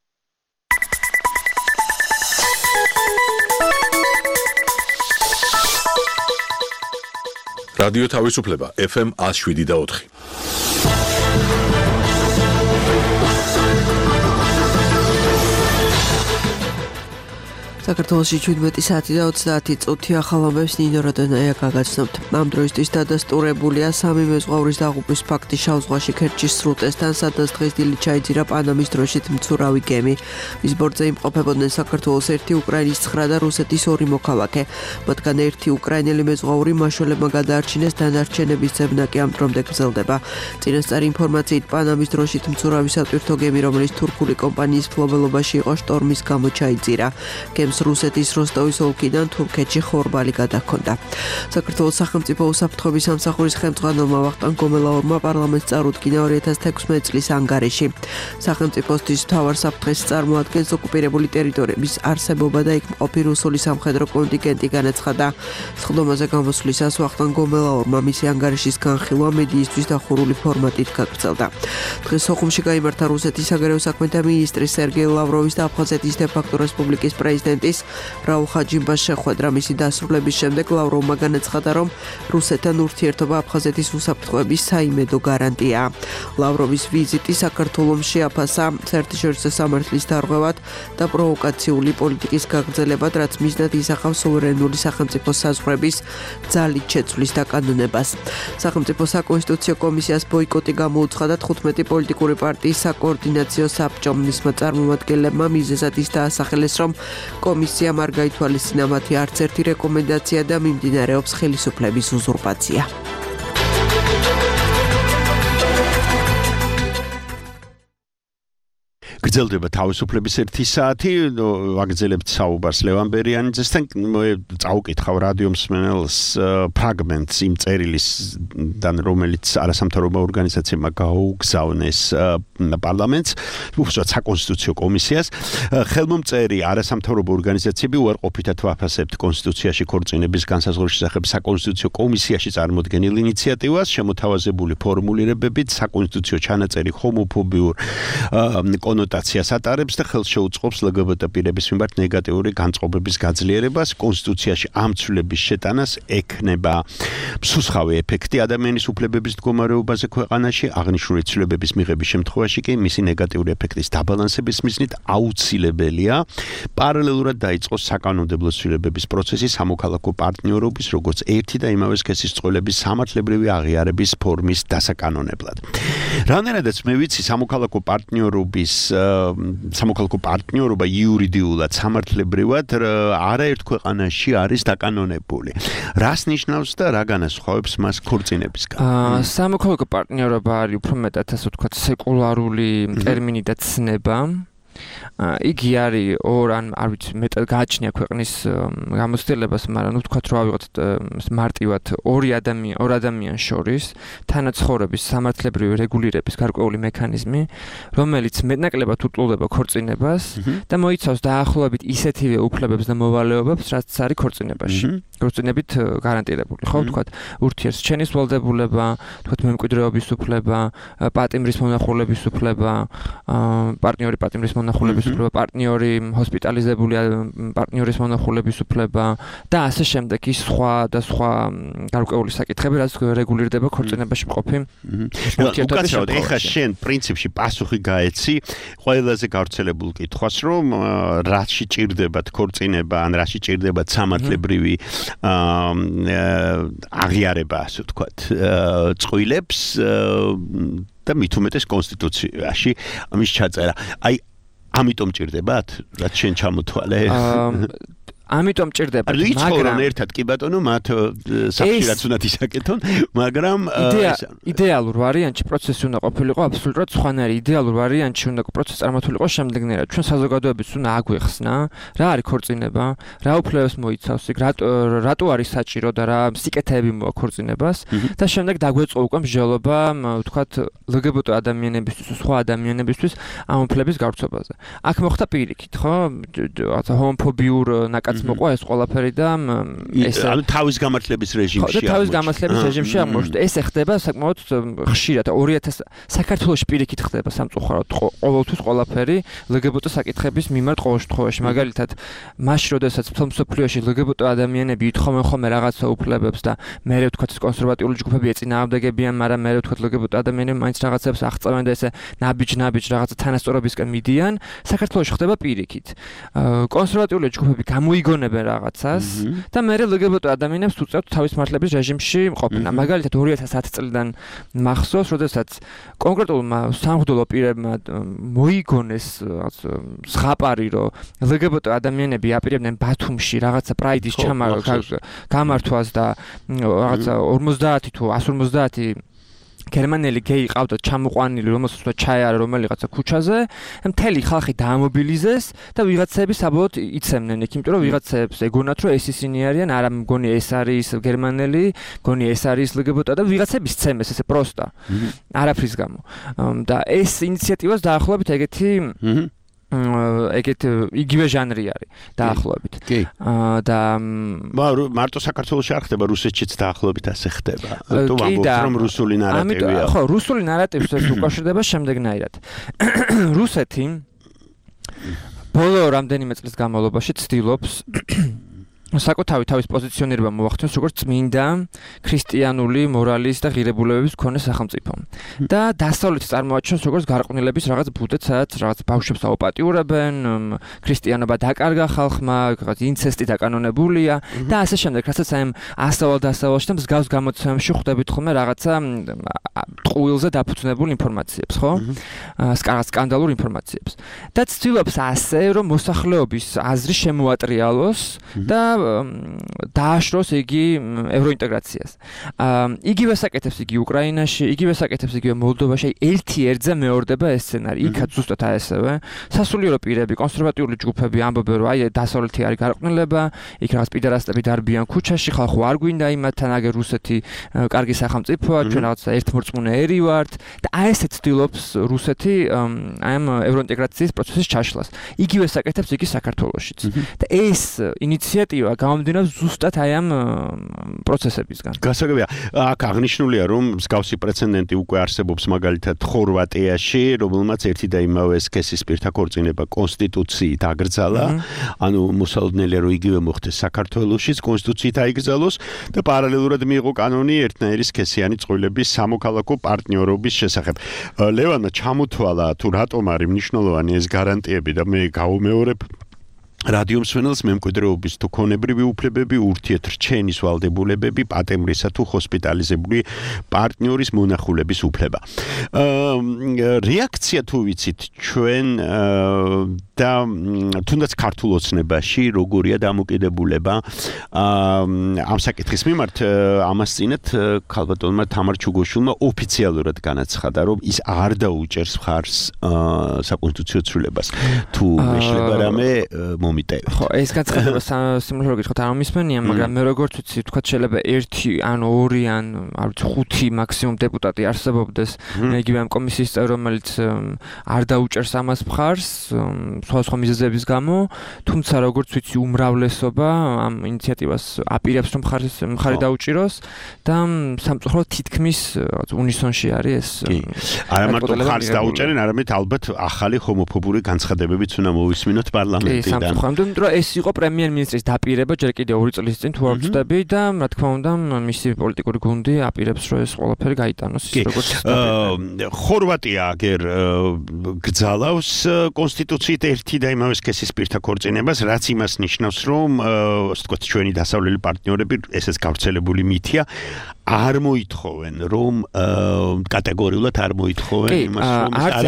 რადიო თავისუფლება FM 107.4.
საქართველოში 17 საათი და 30 წუთი ახალ ამბებს ნინო როდონაია გაგაცნობთ. ამ დროისთვის დადასტურებულია 3 მეზღვაურის დაღუპვის ფაქტი შავ ზღვაში ქერჩის სრუტესთან, სადაც დღეს დილით ჩაიძირა პანამის დროშით მცურავი გემი. მის ბორტზე იმყოფებოდნენ საქართველოს 1, უკრაინის 9 და რუსეთის 2 მოქალაქე. მათგან 1 უკრაინელი მეზღვაური მაშველებმა გადაარჩინეს, დანარჩენების ძებნა კი ამ დრომდე გრძელდება. წინასწარი ინფორმაციით პანამის დროშით მცურავი სატვირთო გემი, რომელიც თურქული კომპანიის მფლობელობაში იყო, შტორმის გამო ჩაიძირა. გემს რუსეთის როსტოვის ოლქიდან თურქეთში ხორბალი გადაჰქონდა. საქართველოს სახელმწიფო უსაფრთხოების სამსახურის ხელმძღვანელმა ვახტანგ გომელაურმა პარლამენტს წარუდგინა 2016 წლის ანგარიში. სახელმწიფოსთვის მთავარ საფრთხეს წარმოადგენს ოკუპირებული ტერიტორიების არსებობა და იქ მყოფი რუსული სამხედრო კონტინგენტი, განაცხადა. სხდომაზე გამოსვლისას ვახტანგ გომელაურმა მისი ანგარიშის განხილვა მედიისთვის დახურული ფორმატით გაგრძელდა. დღეს სოხუმში გაიმართა რუსეთის საგარეო საქმეთა მინისტრის სერგეი ლავროვის და აფხაზეთის დე-ფაქტო რესპუბლიკის პრეზიდენტის რაულ ხაჯიმბას შეხვედრა. მისი დასრულების შემდეგ ლავროვმა განაცხადა, რომ რუსეთთან ურთიერთობა აფხაზეთის უსაფრთხოების საიმედო გარანტიაა. ლავროვის ვიზიტი საქართველოს შეაფასა საერთაშორისო სამართლის დარღვევად და პროვოკაციული პოლიტიკის გაგრძელებად, რაც მიზნად ისახავს სუვერენული სახელმწიფოს საზღვრების ძალით შეცვლის დაკანონებას. სახელმწიფო საკონსტიტუციო კომისიას ბოიკოტი გამოუცხადა 15 პოლიტიკური პარტიის საკოორდინაციო საბჭომ. მისმა წარმომადგენლებმა მიზეზად ის დაასახელეს, რომ კომისიამ არ გაითვალისწინა მათი არც ერთი რეკომენდაცია და მიმდინარეობს ხელისუფლების უზურპაცია.
გრძელდება თავისუფლების 1 საათი, ვაგრძელებთ საუბარს ლევან ბერიანიძესთან. წაუკითხავ რადიო მსმენელს ფრაგმენტს იმ წერილისგან, რომელიც არასამთავრობო ორგანიზაციებმა გაუგზავნეს პარლამენტს, უბრალოდ საკონსტიტუციო კომისიას. ხელმომწერი არასამთავრობო ორგანიზაციები უარყოფითად ვაფასებთ კონსტიტუციაში ქორწინების განსაზღვრის შესახებ საკონსტიტუციო კომისიაში წარმოდგენილ ინიციატივას, შემოთავაზებული ფორმულირებებით საკონსტიტუციო ჩანაწერი ჰომოფობიურ კონოტაციას ატარებს და ხელს შეუწყობს LGBT პირების მიმართ ნეგატიური განწყობების გაძლიერებას. კონსტიტუციაში ამ ცვლილების შეტანას ექნება მსუსხავი ეფექტი ადამიანის უფლებების მდგომარეობაზე ქვეყანაში. აღნიშნული ცვლილებების მიღების შემთხვევაში კი მისი ნეგატიური ეფექტის დაბალანსების მიზნით აუცილებელია პარალელურად დაიწყოს საკანონმდებლო ცვლილებების პროცესი სამოქალაქო პარტნიორობის, როგორც ერთი და იმავე სქესის წყვილების სამართლებრივი აღიარების ფორმის დასაკანონებლად. რანაირადაც მე ვიცი, სამოქალაქო პარტნიორობა იურიდიულად სამართლებრივად არაერთ ქვეყანაში არის დაკანონებული. რას ნიშნავს და რა განასხვავებს მას ქორწინებისგან?
სამოქალაქო პარტნიორობა არის უფრო მეტად ასე ვთქვათ სეკულარული ტერმინი და ცნება. იგი არის არ ვიცი მეტად გააჩნია ქვეყნის გამოცდილებას, მაგრამ ვთქვათ რომ ავიღოთ მარტივად ორ ადამიანს შორის თანაცხოვრების სამართლებრივი რეგულირების გარკვეული მექანიზმი, რომელიც მეტნაკლებად უტოლდება ქორწინებას და მოიცავს დაახლოებით ისეთივე უფლებებს და მოვალეობებს, რაც არის ქორწინებაში. ქორწინებით გარანტირებული, ხო, ვთქვათ, ურთიერთჩენის ვალდებულება, ვთქვათ, მემკვიდრეობის უფლება, პატიმრის მონახულების უფლება, პარტნიორი პატიმრის მონახულების უფლება, პარტნიორი ჰოსპიტალიზებული პარტნიორის მონახულების უფლება და ასე შემდეგ ის სხვა გარკვეული საკითხები, რაც რეგულირდება ქორწინებაში მყოფი ურთიერთობის შემთხვევაში.
ეხლა შენ პრინციპში პასუხი გაეცი ყველაზე გავრცელებულ კითხვას, რომ რაში ჭირდებათ ქორწინება ან რაში ჭირდებათ სამართლებრივი აღიარება, ასე ვთქვათ, წყვილებს და მით უმეტეს კონსტიტუციაში ამის ჩაწერა. აი ამიტომ ჭირდებათ, რაც შენ ჩამოთვალე?
ამიტომ ჭირდებათ,
მაგრამ ერთად კი ბატონო, მათ საფშირაც უნდა ისაკეთონ, მაგრამ
იდეალურ ვარიანტში პროცესი უნდა ყოფილიყო აბსოლუტურად სხვანაირი. იდეალურ ვარიანტში უნდა პროცესი წარმართულიყო შემდეგნაირად. ჩვენ საზოგადოებისთვის უნდა აგვეხსნა, რა არის ქორწინება, რა უფლებებს მოიცავს იქ, რატო არის საჭირო და რა სიკეთეები მოაქვს ქორწინებას და შემდეგ დაგვეწყო უკვე მსჯელობა, ვთქვათ, LGBT ადამიანებისთვის, სხვა ადამიანებისთვის ამ უფლების გავრცობაზე. აქ მოხდა პირიქით, ხო? ჰომოფობიურ ნაკადს რაც მოყვა ეს ყველაფერი და ეს
ანუ თავის გამართლების რეჟიმში.
და თავის გამართლების რეჟიმში აღმოჩნდა. ეს ხდება საკმაოდ ხშირად 2000 საქართველოში პირიქით ხდება სამწუხაროდ ყოველთვის ყველაფერი LGBT საკითხების მიმართ ყოველ შემთხვევაში. მაგალითად, მაშინ როდესაც მსოფლიოში LGBT ადამიანები ითხოვენ ხოლმე რაღაცა უფლებებს და მერე ვთქვათ ეს კონსერვატიული ჯგუფები ეწინააღმდეგებიან, მაგრამ მერე ვთქვათ LGBT ადამიანები მაინც რაღაცებს აღწევენ და ესე ნაბიჯ რაღაცა თანასწორობისკენ მიდიან, საქართველოში ხდება პირიქით. კონსერვატიული ჯგუფები გამოიგონებენ რაღაცას და მერე LGBT ადამიანებს უწევთ თავის მართლების რეჟიმში ყოფნა. მაგალითად 2010 წლიდან მახსოვს, როდესაც კონკრეტულმა სამღვდელო პირებმა მოიგონეს ზღაპარი, რომ LGBT ადამიანები აპირებდნენ ბათუმში რაღაცა პრაიდის გამართვას და რაღაცა 50 თუ 150 გერმანელი გეი ყავდათ ჩამოყვანილი, რომელსაც ჩაეარა რომელიღაცა ქუჩაზე, მთელი ხალხი დაამობილიზეს და ვიღაცები საბოლოოდ იცემდნენ იქ, იმიტომ რომ ვიღაცებს ეგონათ, რომ ეს ისინი არიან, არა მგონი ეს არის გერმანელი, მგონი ეს არის LGBT და ვიღაცების ცემეს ესე პროსტა. არაფრის გამო. და ეს ინიციატივას დაახლოებით ეგეთი იგივე ჟანრი არის დაახლოებით. და
მარტო საქართველოში არ ხდება, რუსეთშიც დაახლოებით ასე ხდება. თუ ვამბობთ რომ რუსული ნარატივია.
ხო, რუსული ნარატივს ეს უკავშირდება შემდეგნაირად. რუსეთი ბოლო რამდენიმე წლის განმავლობაში ცდილობს საკუთარი თავის პოზიციონირება მოახდინოს როგორც წმინდა ქრისტიანული მორალის და ღირებულებების მქონე სახელმწიფო. და დასავლეთი წარმოაჩენს როგორც გარყვნილების რაღაც ბუდეთ, სადაც რაღაც ბავშვებს აუპატიურებენ, ქრისტიანობა დაკარგა ხალხმა, რაღაც ინცესტი დაკანონებულია და ასე შემდეგ, რასაც აი ასავალ-დასავალში და მსგავს გამოცემებში ხვდებით ხოლმე რაღაცა ტყუილზე დაფუძნებულ ინფორმაციებს, ხო? სკანდალურ ინფორმაციებს. და ცდილობს ასე, რომ მოსახლეობის აზრი შემოატრიალოს და დააშროს იგი ევროინტეგრაციას. იგივე საკეთებს იგი უკრაინაში, იგივე საკეთებს იგი მოლდოვაში, ერთი ერთზე მეორდება ეს სცენარი. იქაც ზუსტად ასევე. სასულიერო პირები, კონსერვატიული ჯგუფები ამბობენ, რომ აი დასავლეთი არის გარყვნილება, იქ რაღაც პიდარასტები დარბიან ქუჩაში, ხალხო არ გვინდა იმათთან, აგერ რუსეთი კარგი სახელმწიფოა, ჩვენ რაღაც ერთმორწმუნე ერი ვართ და აი ესე ცდილობს რუსეთი აი ამ ევროინტეგრაციის პროცესის ჩაშლას. იგივე საკეთებს იგი საქართველოშიც. და ეს ინიციატივა გამომდინარეობს ზუსტად აი ამ პროცესებისგან.
გასაგებია, აქ აღნიშნულია, რომ მსგავსი პრეცედენტი უკვე არსებობს მაგალითად ხორვატიაში, რომელმაც ერთი და იმავე სქესის პირთა ქორწინება კონსტიტუციით აკრძალა, ანუ მოსალოდნელია, რომ იგივე მოხდეს საქართველოშიც კონსტიტუციით აიკრძალოს და პარალელურად მიიღო კანონი ერთნაირი სქესიანი წყვილების სამოქალაქო პარტნიორობის შესახებ. ლევანა ჩამოთვალა თუ რატომ არის მნიშვნელოვანი ეს გარანტიები და მე გავუმეორებ რადიო მსმენელს მემკვიდრეობის თუ ქონებრივი უფლებები, ურთიერთრჩენის ვალდებულებები, პატემრისა თუ ჰოსპიტალიზებული პარტნიორის მონახულების უფლება. რეაქცია თუ ვიცით ჩვენ და თუნდაც ქართულ ოცნებაში როგორია დამოკიდებულება ამ საკითხის მიმართ ამას წინათ ქალბატონმა თამარ ჩუგოშვილმა ოფიციალურად განაცხადა, რომ ის არ დაუჭერს მხარს საკონსტიტუციო ცვლილებას. თუ ეშლება რამე მომიტევით.
ხო, ეს განცხადება სიმართლე გითხრათ არ მომისმენია, მაგრამ მე როგორც ვიცი, თქვა შეიძლება 1 ან 2 ან არ ვიცი 5 მაქსიმუმ დეპუტატი არსებობდეს იგივე ამ კომისიის წევრი, რომელიც არ დაუჭერს ამას მხარს სხვა მიზეზების გამო, თუმცა როგორც ვიცი უმრავლესობა ამ ინიციატივას აპირებს რომ მხარი დაუჭიროს და სამწუხაროდ თითქმის უნისონში არის ეს.
არა მარტო მხარს დაუჭერენ, არამედ ალბათ ახალი ჰომოფობური განცხადებებიც უნდა მოვისმინოთ პარლამენტიდან.
ხამდენ რომ ეს იყო პრემიერ-მინისტრის დაპირება ჯერ კიდევ 2 წლის წინ თუ არ ვწდები და რა თქმა უნდა მისი პოლიტიკური გუნდი აპირებს რომ ეს ყველაფერი გაიტანოს როგორც
ხორვატია აგერ გძალავს კონსტიტუციით ერთი და იმავე სქესის პირთა ქორწინებას, რაც იმას ნიშნავს, რომ ასე ვთქვათ ჩვენი დასავლელი პარტნიორები, ესეც გავრცელებული მითია, არ მოითხოვენ, რომ კატეგორიულად არ მოითხოვენ იმას, რომ
არც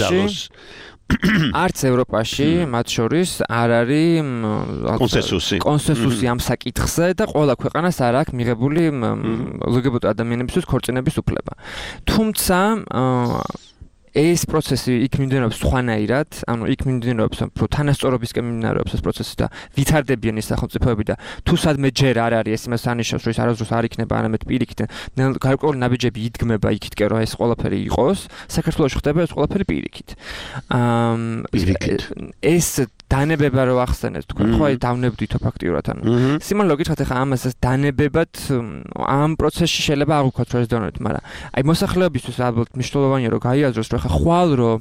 ევროპაში მათ შორის არ არის კონსენსუსი ამ საკითხზე და ყველა ქვეყანას არ აქვს მიღებული LGBT ადამიანებისთვის ქორწინების უფლება. თუმცა ეს პროცესი იქ მიმდინარეობს სხვანაირად, ანუ იქ მიმდინარეობს უფრო თანასწორობისკენ მიმდინარეობს ეს პროცესი და ვითარდებიან ეს სახელმწიფოები და თუ სადმე ჯერ არ არის ეს იმას ანიშნავს, რომ ეს არასდროს არ იქნება, არამედ პირიქით გარკვეული ნაბიჯები იდგმება იქითკენ, რომ ეს ყველაფერი იყოს, საქართველოში ხდება ეს ყველაფერი პირიქით. ეს დანებება რო ახსენეთ თქვენ, ხო, აი დავნებდითო ფაქტიურად ანუ. სიმონ ლოგიჩხათ ახლა ამას დანებებად ამ პროცესში შეიძლება არ ვქოთ რომ ეს დონეთ, მაგრამ აი მოსახლეობისთვის ალბათ მნიშვნელოვანია რომ გაიაზროს რომ ახლა ხვალ რომ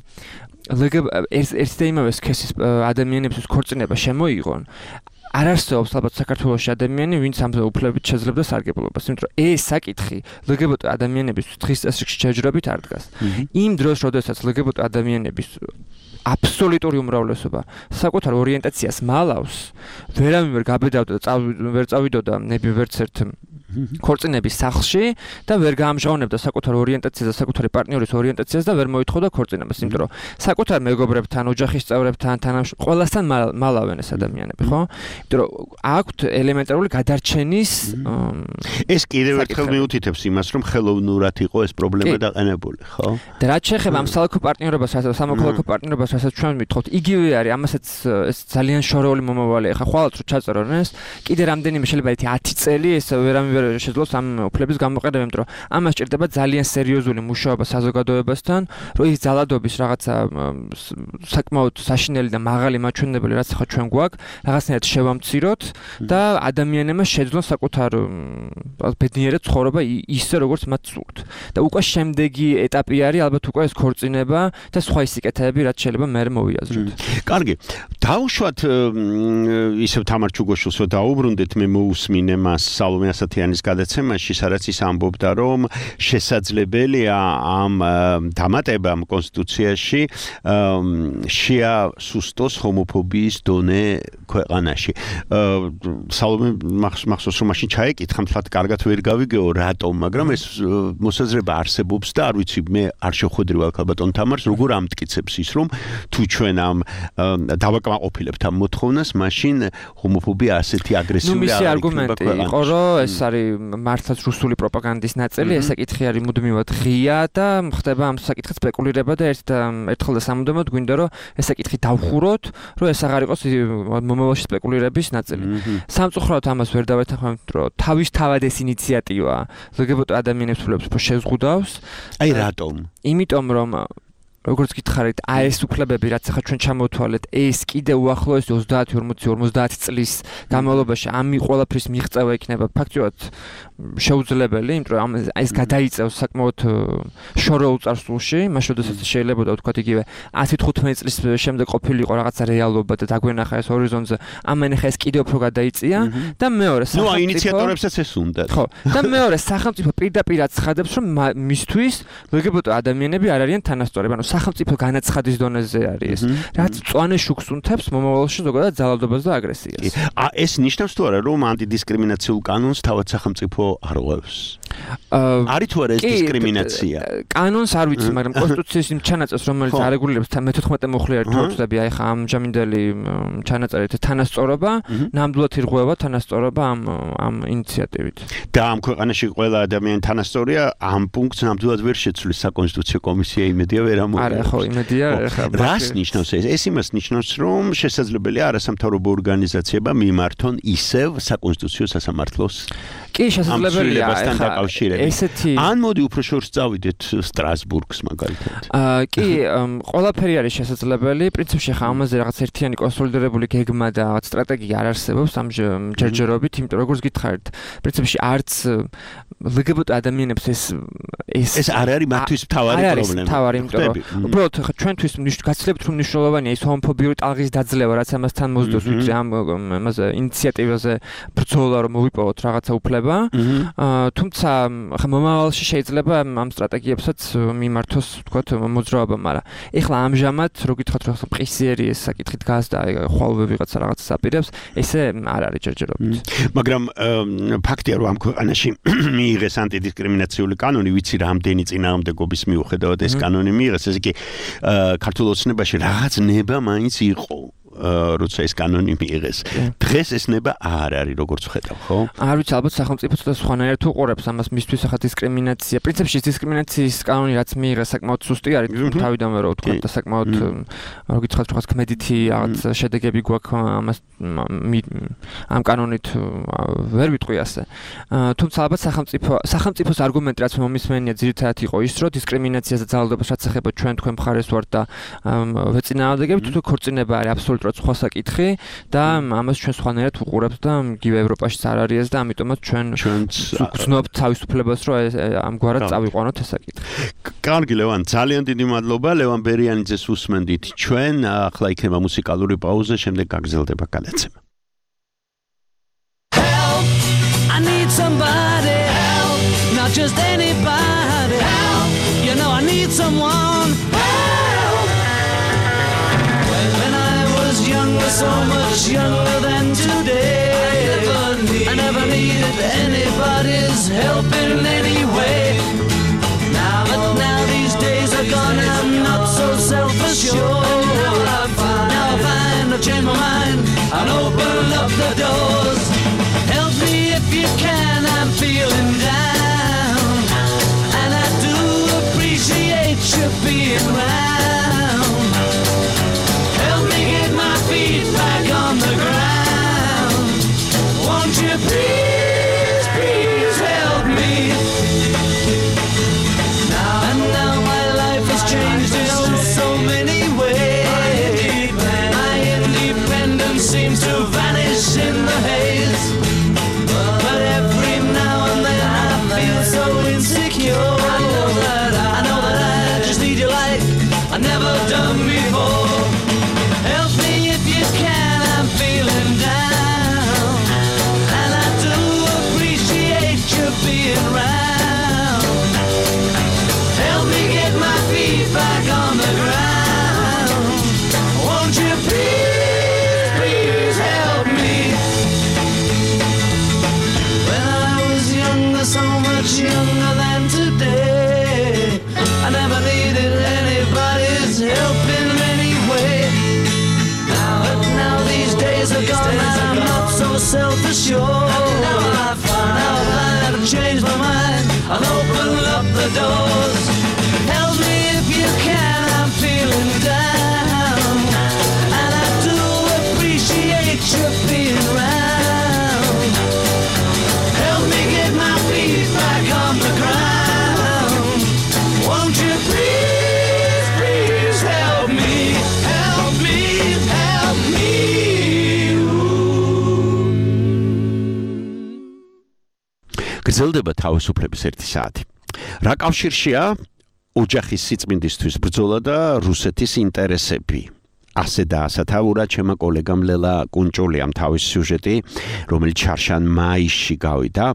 ერთ და იმავე სქესის ადამიანებისთვის ქორწინება შემოიღონ. არ არსებობს ალბათ საქართველოში ადამიანი, ვინც ამ უფლებით შეძლებდა სარგებლობას, იმიტომ რომ ეს საკითხი LGBT ადამიანების დღის წესრიგში ჯერჯერობით არ დგას. იმ დროს, როდესაც LGBT ადამიანების აბსოლუტური უმრავლესობა საკუთარ ორიენტაციას მალავს, ვერავინ ვერ გაბედავდა და ვერ წავიდოდა ნები ვერც ერთ ქორწინების სახლში და ვერ გაამჟღავნებდა საკუთარ ორიენტაციას და საკუთარი პარტნიორის ორიენტაციას და ვერ მოითხოვდა ქორწინებას, იმიტომ რომ საკუთარ მეგობრებთან, ოჯახის წევრებთან, ყველასთან მალავენ ეს ადამიანები, ხო? იმიტომ რომ აქვთ ელემენტარული გადარჩენის
ეს კიდევ ერთხელ მიუთითებს იმას, რომ ხელოვნურად იყო ეს პრობლემა დაყენებული, ხო?
და რაც შეეხება ამ სამოქალაქო პარტნიორობას, სამოქალაქო პარტნიორობას, რასაც ჩვენ მithხოვთ, იგივე არის, ამასაც ეს ძალიან შორეული მომავალია. ხა ხვალ რო ჩაწერონ ეს, კიდე რამდენიმე შეიძლება ითი 10 წელი ეს ვერავინ ვერ შეძლოს ამ უფლების გამოყენება, იმიტომ რომ ამას ჭირდება ძალიან სერიოზული მუშაობა საზოგადოებასთან, რომ ის ძალადობის რაღაცა საკმაოდ საშინელი და მაღალი მაჩვენებელი რაც ხა ჩვენ გვაქვს, რაღაცნაირად შევამციროთ და ადამიანებმა შეძლონ საკუთარ ბედნიერად ცხოვრება ისე როგორც მათ სურთ. და უკვე შემდეგი ეტაპი არის ალბათ უკვე ეს ქორწინება და სხვა სიკეთეები რაც შეიძლება მე მოვიაზროთ.
კარგი. დავუშვათ ისევ თამარ ჩუგოშვილს რომ დაუბრუნდეთ, მე მოусმინე მას სალომე ასათიანის გადაცემაში, სადაც ის ამბობდა, რომ შესაძლებელია ამ დამატებამ კონსტიტუციაში შეასუსტოს ჰომოფობიის დონე ქვეყანაში. სალომე მახსოვს რომ მაშინ ჩაეკითხა, მთლად კარგად ვერ გავიგეო რატომ, მაგრამ ეს მოსაზრება არსებობს და არ ვიცი, მე არ შევხვედრი ვალკაბატონ თამარს, როგორ ამტკიცებს ის, რომ თუ ჩვენ ამ დავაკმაყოფილებთ ამ მოთხოვნას, მაშინ ჰომოფობია ასეთი აგრესიული
არ იქნება ქვეყანაში. იყო რომ ეს არის მართლაც რუსული პროპაგანდის ნაწილი, ეს საკითხი არის მუდმივად ღია და ხდება ამ საკითხით სპეკულირება და ერთხელ და სამუდამოდ გვინდა რომ ეს საკითხი დავხუროთ, რომ ეს აღარ იყოს მომავალში სპეკულირების ნაწილი. სამწუხაროდ ამას ვერ დავეთანხმებთ, რომ თავისთავად ეს ინიციატივა LGBT ადამიანებს შეზღუდავს.
აი რატომ?
იმიტომ რომ როგორც გითხარით, ეს უფლებები, რაც ახლა ჩვენ ჩამოვთვალეთ, ეს კიდე უახლოესი 30-40 წლის განმავლობაში ამ ყველაფრის მიღწევა იქნება ფაქტიურად შეუძლებელი, იმიტომ რომ ეს გადაიწევს საკმაოდ შორეულ წარსულში, მაშინ როდესაც შეიძლება ვთქვათ იგივე 10-15 წლის შემდეგ ყოფილიყო რაღაცა რეალობა და დაგვენახა ეს ჰორიზონტზე, ამან ახლა ეს კიდევ უფრო გადაიწია და მეორე
სახელმწიფო ინიციატორებსაც ეს უნდათ.
ხო, და მეორე სახელმწიფო პირდაპირ აცხადებს, რომ მისთვის LGBT ადამიანები არ არიან თანასწორები, ანუ სახელმწიფო განაცხადის დონეზე არის ეს, რაც მწვანე შუქს უნთებს მომავალში ზოგადად ძალადობას და აგრესიას.
ეს ნიშნავს თუ არა, რომ ანტიდისკრიმინაციულ კანონს თავად სახელმწიფო არ ღვევს? არის თუ არა ეს დისკრიმინაცია?
კანონს არ ვიცი, მაგრამ კონსტიტუციის იმ ჩანაწერს, რომელიც არეგულირებს მე-14 მუხლიანი თორცები, აი ხა ამჟამინდელი ჩანაწერით თანასწორობა, ნამდვილად ირღვევა თანასწორობა ამ ინიციატივით.
და ამ ქვეყანაში ყველა ადამიანი თანასწორია, ამ პუნქტს ნამდვილად ვერ შეცვლის საკონსტიტუციო კომისია, იმედია ვერ ამოიღებს.
არა, ხო, იმედია ხა.
რას ნიშნავს ეს? ეს იმას ნიშნავს, რომ შესაძლებელია არასამთავრობო ორგანიზაციებმა მიმართონ ისევ საკონსტიტუციო სასამართლოს.
კი, შესაძლებელია
ესეთი. ან მოდი უფრო შორს წავიდეთ სტრასბურგს მაგალითად.
კი, ყველაფერი არის შესაძლებელი. პრინციპში ხა ამაზე რაღაც ერთიანი კონსოლიდირებული გეგმა და რაღაც სტრატეგია არ არსებობს ამ ჯერჯერობით, იმიტომ როგორც გითხარით, პრინციპში არც LGBT ადამიანებს ეს არ არის მათთვის მთავარი პრობლემა. მთავარი, იმიტომ რომ უბრალოდ ხა ჩვენთვის გაცილებით რომ მნიშვნელოვანია ის ჰომოფობიური ტალღის დაძლევა, რაც ამასთან მოსდევს, ვიწი ამ ამაზე ინიციატივაზე ბრძოლა რომ მოვიპოვოთ რაღაცა უფლება. თუმცა ხა მომავალში შეიძლება ამ სტრატეგიებსაც მიმართოს, ვთქვათ, მოძრაობა, მაგრამ ეხლა ამჟამად რო გითხოთ რომ პრესიერი ეს საკითხი დგას და ხვალ ვიღაცა რაღაცას აპირებს, ესე არ არის ჯერჯერობით.
მაგრამ ფაქტია რომ ამ ქვეყანაში მიიღეს ანტიდისკრიმინაციული კანონი, ვიცი რამდენი წინააღმდეგობის მიუხედავად ეს კანონი მიიღეს, ესე იგი ქართულ ოცნებაში რაღაც ნება მაინც იყო. როცა ეს კანონი მიიღეს. დღეს ეს ნება არ არის, როგორც ხედავ, ხო?
არ ვიცი, ალბათ სახელმწიფო ცოტა სხვანაირად უყურებს ამას, მისთვის ახლა დისკრიმინაცია. პრინციპში დისკრიმინაციის კანონი რაც მიიღეს საკმაოდ სუსტი არის, თავიდანვე რო ვთქვათ და საკმაოდ რო გითხრათ რაღაც კმედითი რაღაც შედეგები გვაქვს ამას ამ კანონით ვერ ვიტყვი ასე. თუმცა ალბათ სახელმწიფოს არგუმენტი რაც მომისმენია ძირითადად იყო ის, რომ დისკრიმინაციას და ძალადობას რაც ეხება ჩვენ თქვენ მხარეს ვართ და ვეწინააღმდეგებთ, თუ ქორწინება არის აბსოლუტურად უბრალოდ სხვა საკითხი და ამას ჩვენ სხვანაირად უყურებთ და იგივე ევროპაშიც არ არის ეს და ამიტომაც ჩვენც ვგრძნობთ თავისუფლებას რომ ამგვარად წავიყვანოთ ეს საკითხი.
კარგი ლევან, ძალიან დიდი მადლობა. ლევან ბერიანიძეს უსმენდით ჩვენ, ახლა იქნება მუსიკალური პაუზა, შემდეგ გაგრძელდება გადაცემა.
I need somebody help, not just anybody help. You know I need someone help. When I was younger, so much younger than today, I never needed anybody's help in any way. Now these days are gone, I'm not so self-assured. Now I find I've changed my mind and open up the doors. Help me if you can, I'm feeling down, and I do appreciate you being round. Help me get my feet back on the ground. Won't you please, please help me? Now my life has changed in so many ways. My independence seems to vanish in the haze. But every now and then I feel so insecure. I know that I just need you like I've never done before. Help me if you can, I'm feeling down, and I do appreciate you being round. Help me get my feet back on the ground. Won't you please, please help me? When I was younger, so much younger than today, I never needed anybody's help in any way. Now these days are gone, I'm not so self-assured. Now I've changed my mind, I'll open up the doors. Help me if you can, I'm feeling down, and I do appreciate you being round. Help me get my feet back on the ground. Won't you please, please help me? Help me, help me.
გრძელდება თავისუფლების 1 საათი. რა კავშირშია ოჯახის სიწმინდისთვის ბრძოლა და რუსეთის ინტერესები? ასე დაასათაურა ჩემმა კოლეგამ ლელა კუნჭულიამ თავის სიუჟეტი, რომელიც შარშან მაისში გავიდა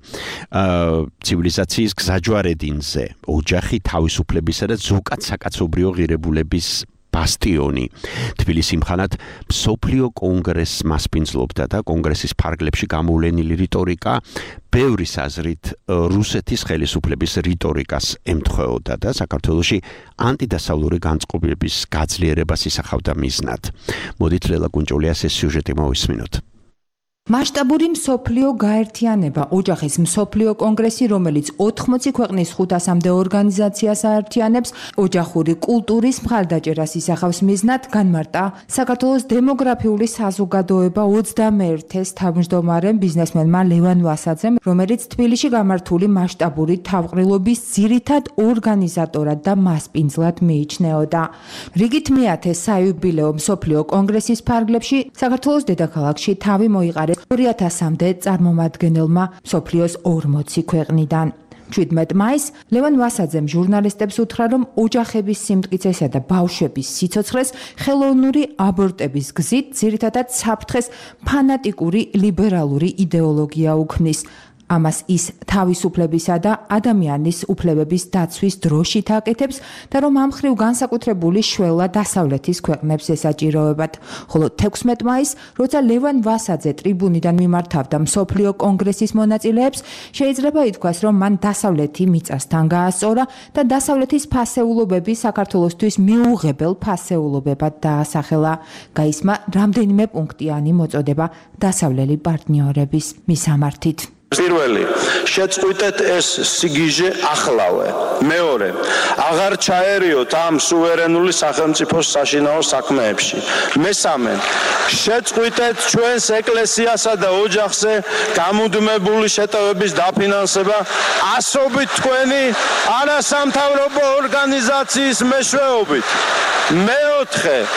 ცივილიზაციის გზაჯვარედინზე, ოჯახი თავისუფლებისა და ზოგად საკაცობრიო ღირებულების ბასტიონი. თბილისი მხანად მსოფლიო კონგრესს მასპინძლობდა და კონგრესის ფარგლებში გამოვლენილი რიტორიკა ბევრის აზრით რუსეთის ხელისუფლების რიტორიკას ემთხვეოდა და საქართველოში ანტიდასავლური განწყობილების გაძლიერებას ისახავდა მიზნად. მოდით ლელა კუნჭულიას ეს სიუჟეტი მოვისმინოთ.
მასშტაბური მსოფლიო გაერთიანება, ოჯახის მსოფლიო კონგრესი, რომელიც 80 ქვეყნის 500-მდე ორგანიზაციას აერთიანებს, ოჯახური კულტურის მხარდაჭერას ისახავს მიზნად, განმარტა საქართველოს დემოგრაფიული საზოგადოება 21-ს თავმჯდომარემ ბიზნესმენმა ლევან ვასაძემ, რომელიც თბილისში გამართული მასშტაბური თავყრილობის ძირითად ორგანიზატორად და მასპინძლად მიიჩნეოდა. რიგით მეათე საიუბილეო მსოფლიო კონგრესის ფარგლებში საქართველოს დედაქალაქში თავი მოიყარეს 2000-მდე წარმომადგენელმა მსოფლიოს 40 ქვეყნიდან. 17 მაისს ლევან ვასაძემ ჟურნალისტებს უთხრა, რომ ოჯახების სიმტკიცესა და ბავშვების სიცოცხლეს ხელოვნური აბორტების გზით ძირითადად საფრთხეს ფანატიკური ლიბერალური იდეოლოგია უქმნის. ამას ის თავისუფლებისა და ადამიანის უფლებების დაცვის დროშით აკეთებს და რომ ამ მხრივ განსაკუთრებული შველა დასავლეთის ქვეყნებს ესაჭიროებათ. ხოლო 16 მაისს, როცა ლევან ვასაძე ტრიბუნიდან მიმართავდა მსოფლიო კონგრესის მონაწილეებს, შეიძლება ითქვას, რომ მან დასავლეთი მიწასთან გაასწორა და დასავლეთის ფასეულობები საქართველოსთვის მიუღებელ ფასეულობებად დაასახელა. გაისმა რამდენიმე პუნქტიანი მოწოდება დასავლელი პარტნიორების მისამართით.
პირველი, შეწყვიტეთ ეს სიგიჟე ახლავე. მეორე, აღარ ჩაერიოთ ამ სუვერენული სახელმწიფოს საშინაო საქმეებში. მესამე, შეწყვიტეთ ჩვენს ეკლესიასა და ოჯახზე გამუდმებული შეტევების დაფინანსება ასობით თქვენი არასამთავრობო ორგანიზაციის მეშვეობით. მეოთხე,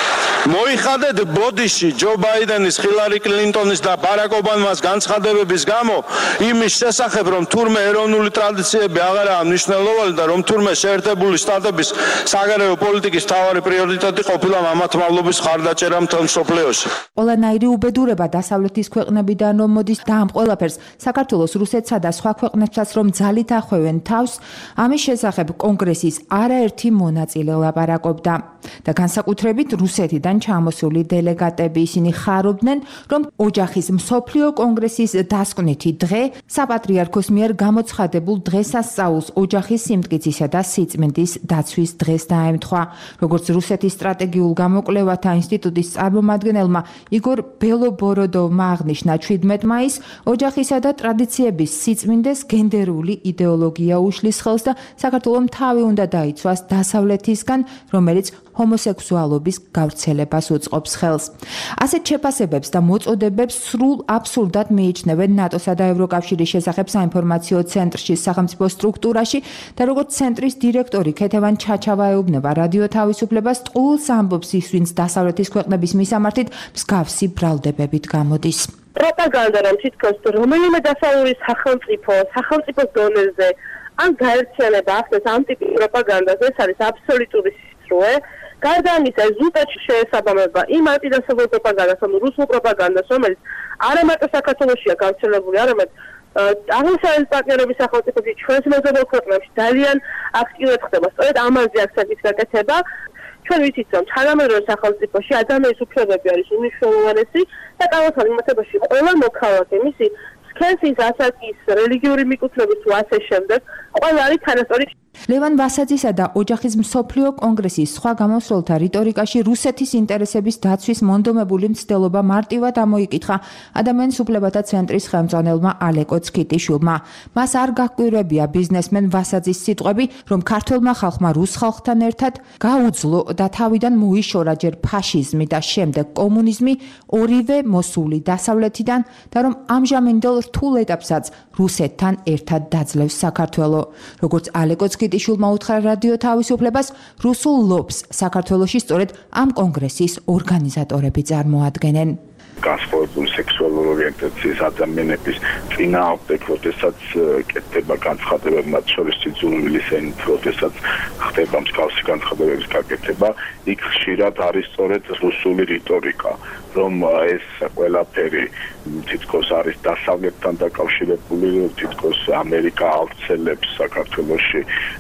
მოიხადეთ ბოდიში ჯო ბაიდენის, ჰილარი კლინტონის და ბარაკ ობამას განცხადებების გამო იმის შესახებ, რომ თურმე ეროვნული ტრადიციები აღარაა მნიშვნელოვანი და რომ თურმე შეერთებული შტატების საგარეო პოლიტიკის მთავარი პრიორიტეტი ყოფილა მამათმავლობის ხარდაჭერა მთელ მსოფლიოში.
ყველანაირი უბედურება დასავლეთის ქვეყნებიდან რომ მოდის და ამ ყველაფერს საქართველოს, რუსეთსა და სხვა ქვეყნებსაც რომ ძალით ახვევენ თავს, ამის შესახებ კონგრესის არაერთი მონაწილე ლაპარაკობდა და განსაკუთრებით რუსეთიდან ჩამოსული დელეგატები ისინი ხარობდნენ, რომ ოჯახის მსოფლიო კონგრესის დასკვნითი დღე საპატრიარქოს მიერ გამოცხადებულ დღესასწაულს ოჯახის სიმტკიცისა და სიწმინდის დაცვის დღეს დაემთხვა. როგორც რუსეთის სტრატეგიულ გამოკვლევათა ინსტიტუტის წარმომადგენელმა იგორ ბელობოროდოვმა აღნიშნა, 17 მაისს ოჯახისა და ტრადიციების სიწმინდეს გენდერული იდეოლოგია უშლის ხელს და საქართველოს თავი უნდა დაიცვას დასავლეთისგან, რომელიც ჰომოსექსუალობის გავრცელებას უწყობს ხელს. ასეთ შეფასებებს და მოწოდებებს სრულ აბსურდად მიიჩნევენ ნატოსა და ევროკავშირის შესახებ საინფორმაციო ცენტრში სახელმწიფო სტრუქტურაში და როგორც ცენტრის დირექტორი ქეთევან ჩაჩავა ეუბნება რადიო თავისუფლებას, ტყუილს ამბობს ის, ვინც დასავლეთის ქვეყნების მისამართით მსგავსი ბრალდებებით გამოდის.
პროპაგანდა რომ თითქოს რომელიმე დასავლური სახელმწიფოს დონეზე ან გაერთიანება ახდენს ამ ტიპის პროპაგანდას, ეს არის აბსოლუტური სისრუე. გარდა ამისა, ზუსტად შეესაბამება იმ ანტიდასავლურ პროპაგანდას, ანუ რუსულ პროპაგანდას, რომელიც არა მარტო საქართველოშია გავრცელებული, არამედ აღმოსავლეთის პარტნიორების სახელმწიფოებში, ჩვენს მეზობელ ქვეყნებში ძალიან აქტიურად ხდება. სწორედ ამაზე აქცენტის გაკეთება. ჩვენ ვიცით, რომ თანამედროვე სახელმწიფოში ადამიანის უფლებები არის უმნიშვნელოვანესი და ყოველთვის იმათებაში ყველა მოქალაქე მისი სქესის, ასაკის, რელიგიური მიკუთვნების თუ ასე შემდეგ, ყველა არის თანასწორი.
ლევან ვასაძისა და ოჯახის მსოფლიო კონგრესის სხვა გამოსვლელთა რიტორიკაში რუსეთის ინტერესების დაცვის მონდომებული მცდელობა მარტივად ამოიკითხა ადამიანის უფლებათა ცენტრის ხელმძღვანელმა ალეკო ცქიტიშვილმა. მას არ გაჰკვირვებია ბიზნესმენ ვასაძის სიტყვები, რომ ქართველმა ხალხმა რუს ხალხთან ერთად გაუძლო და თავიდან მოიშორა ჯერ ფაშიზმი და შემდეგ კომუნიზმი, ორივე მოსული დასავლეთიდან და რომ ამჟამინდელ რთულ ეტაპსაც რუსეთთან ერთად დაძლევს საქართველო. როგორც ალეკო ცქიტიშვილმა უთხრა რადიო თავისუფლებას, რუსულ ლობს საქართველოში სწორედ ამ კონგრესის ორგანიზატორები წარმოადგენენ.
განსხვავებული სექსუალური ორიენტაციის ადამიანების წინააღმდეგ, როდესაც კეთდება განცხადებები, მათ შორის სიძულვილის ენით, როდესაც ხდება მსგავსი განცხადებების გაკეთება, იქ ხშირად არის სწორედ რუსული რიტორიკა, რომ ეს ყველაფერი თითქოს არის დასავლეთთან დაკავშირებული, თითქოს ამერიკა ავრცელებს საქართველოში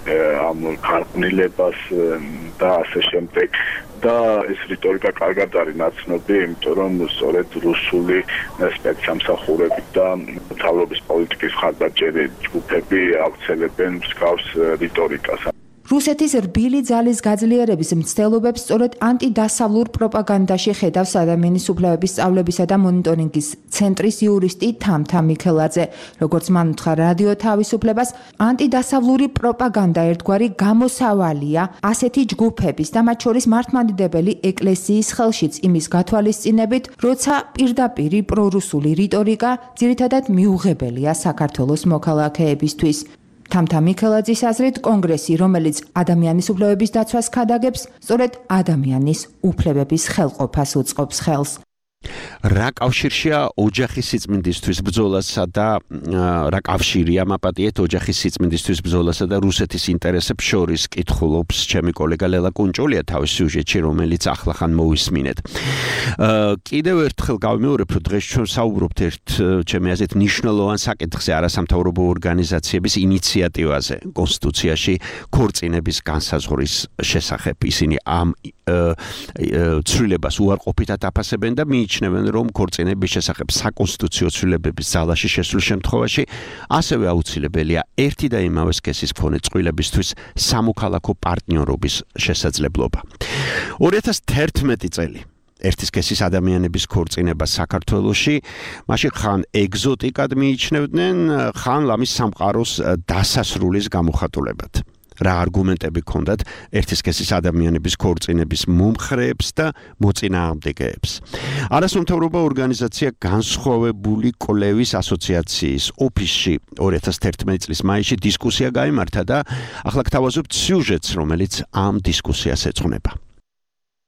ამ გარყვნილებას და ასე შემდეგ. და ეს რიტორიკა კარგად არის ნაცნობი, იმიტომ რომ სწორედ რუსული სპეცსამსახურები და მთავრობის პოლიტიკის ხარდაჭერი ჯგუფები ავრცელებენ მსგავს რიტორიკას.
რუსეთის რბილი ძალის გაძლიერების მცდელობებს სწორედ ანტიდასავლურ პროპაგანდაში ხედავს ადამიანის უფლებების სწავლებისა და მონიტორინგის ცენტრის იურისტი თამთა მიქელაძე. როგორც მან უთხრა რადიო თავისუფლებას, ანტიდასავლური პროპაგანდა ერთგვარი გამოსავალია ასეთი ჯგუფების და მათ შორის მართლმადიდებელი ეკლესიის ხელშიც იმის გათვალისწინებით, როცა პირდაპირი პრორუსული რიტორიკა ძირითადად მიუღებელია საქართველოს მოქალაქეებისთვის. თამთა მიქელაძის აზრით, კონგრესი, რომელიც ადამიანის უფლებების დაცვას ქადაგებს, სწორედ ადამიანის უფლებების ხელყოფას უწყობს ხელს.
რა კავშირშია ოჯახის სიწმინდისთვის ბრძოლასა და რა კავშირია მაპატიეთ ოჯახის სიწმინდისთვის ბრძოლასა და რუსეთის ინტერესებს შორის კითხულობს ჩემი კოლეგა ლელა კუნჭულია თავის სიუჟეტში, რომელიც ახლახან მოვისმინეთ. კიდევ ერთხელ გავიმეორებ, რომ დღეს ჩვენ საუბრობთ ერთ ჩემი აზრით მნიშვნელოვან საკითხზე, არასამთავრობო ორგანიზაციების ინიციატივაზე კონსტიტუციაში ქორწინების განსაზღვრის შესახებ. ისინი ამ ცვლილებას უარყოფითად აფასებენ და მიიჩნევენ, რომ ქორწინების შესახებ საკონსტიტუციო ცვლილებების ძალაში შესულ შემთხვევაში ასევე აუცილებელია ერთი და იმავე სქესის მქონე წყვილებისთვის სამოქალაქო პარტნიორობის შესაძლებლობა. 2011 წელი ერთი სქესის ადამიანების ქორწინება საქართველოში, მაშინ ხან ეგზოტიკად მიიჩნევდნენ, ხან ლამის სამყაროს დასასრულის გამოხატულებად. რა არგუმენტები ჰქონდათ ერთი სქესის ადამიანების ქორწინების მომხრეებს და მოწინააღმდეგეებს. არასამთავრობო ორგანიზაცია განსხვავებული კვლევის ასოციაციის ოფისში 2011 წლის მაისში დისკუსია გაიმართა და ახლა გთავაზობთ სიუჟეტს, რომელიც ამ დისკუსიას ეძღვნება.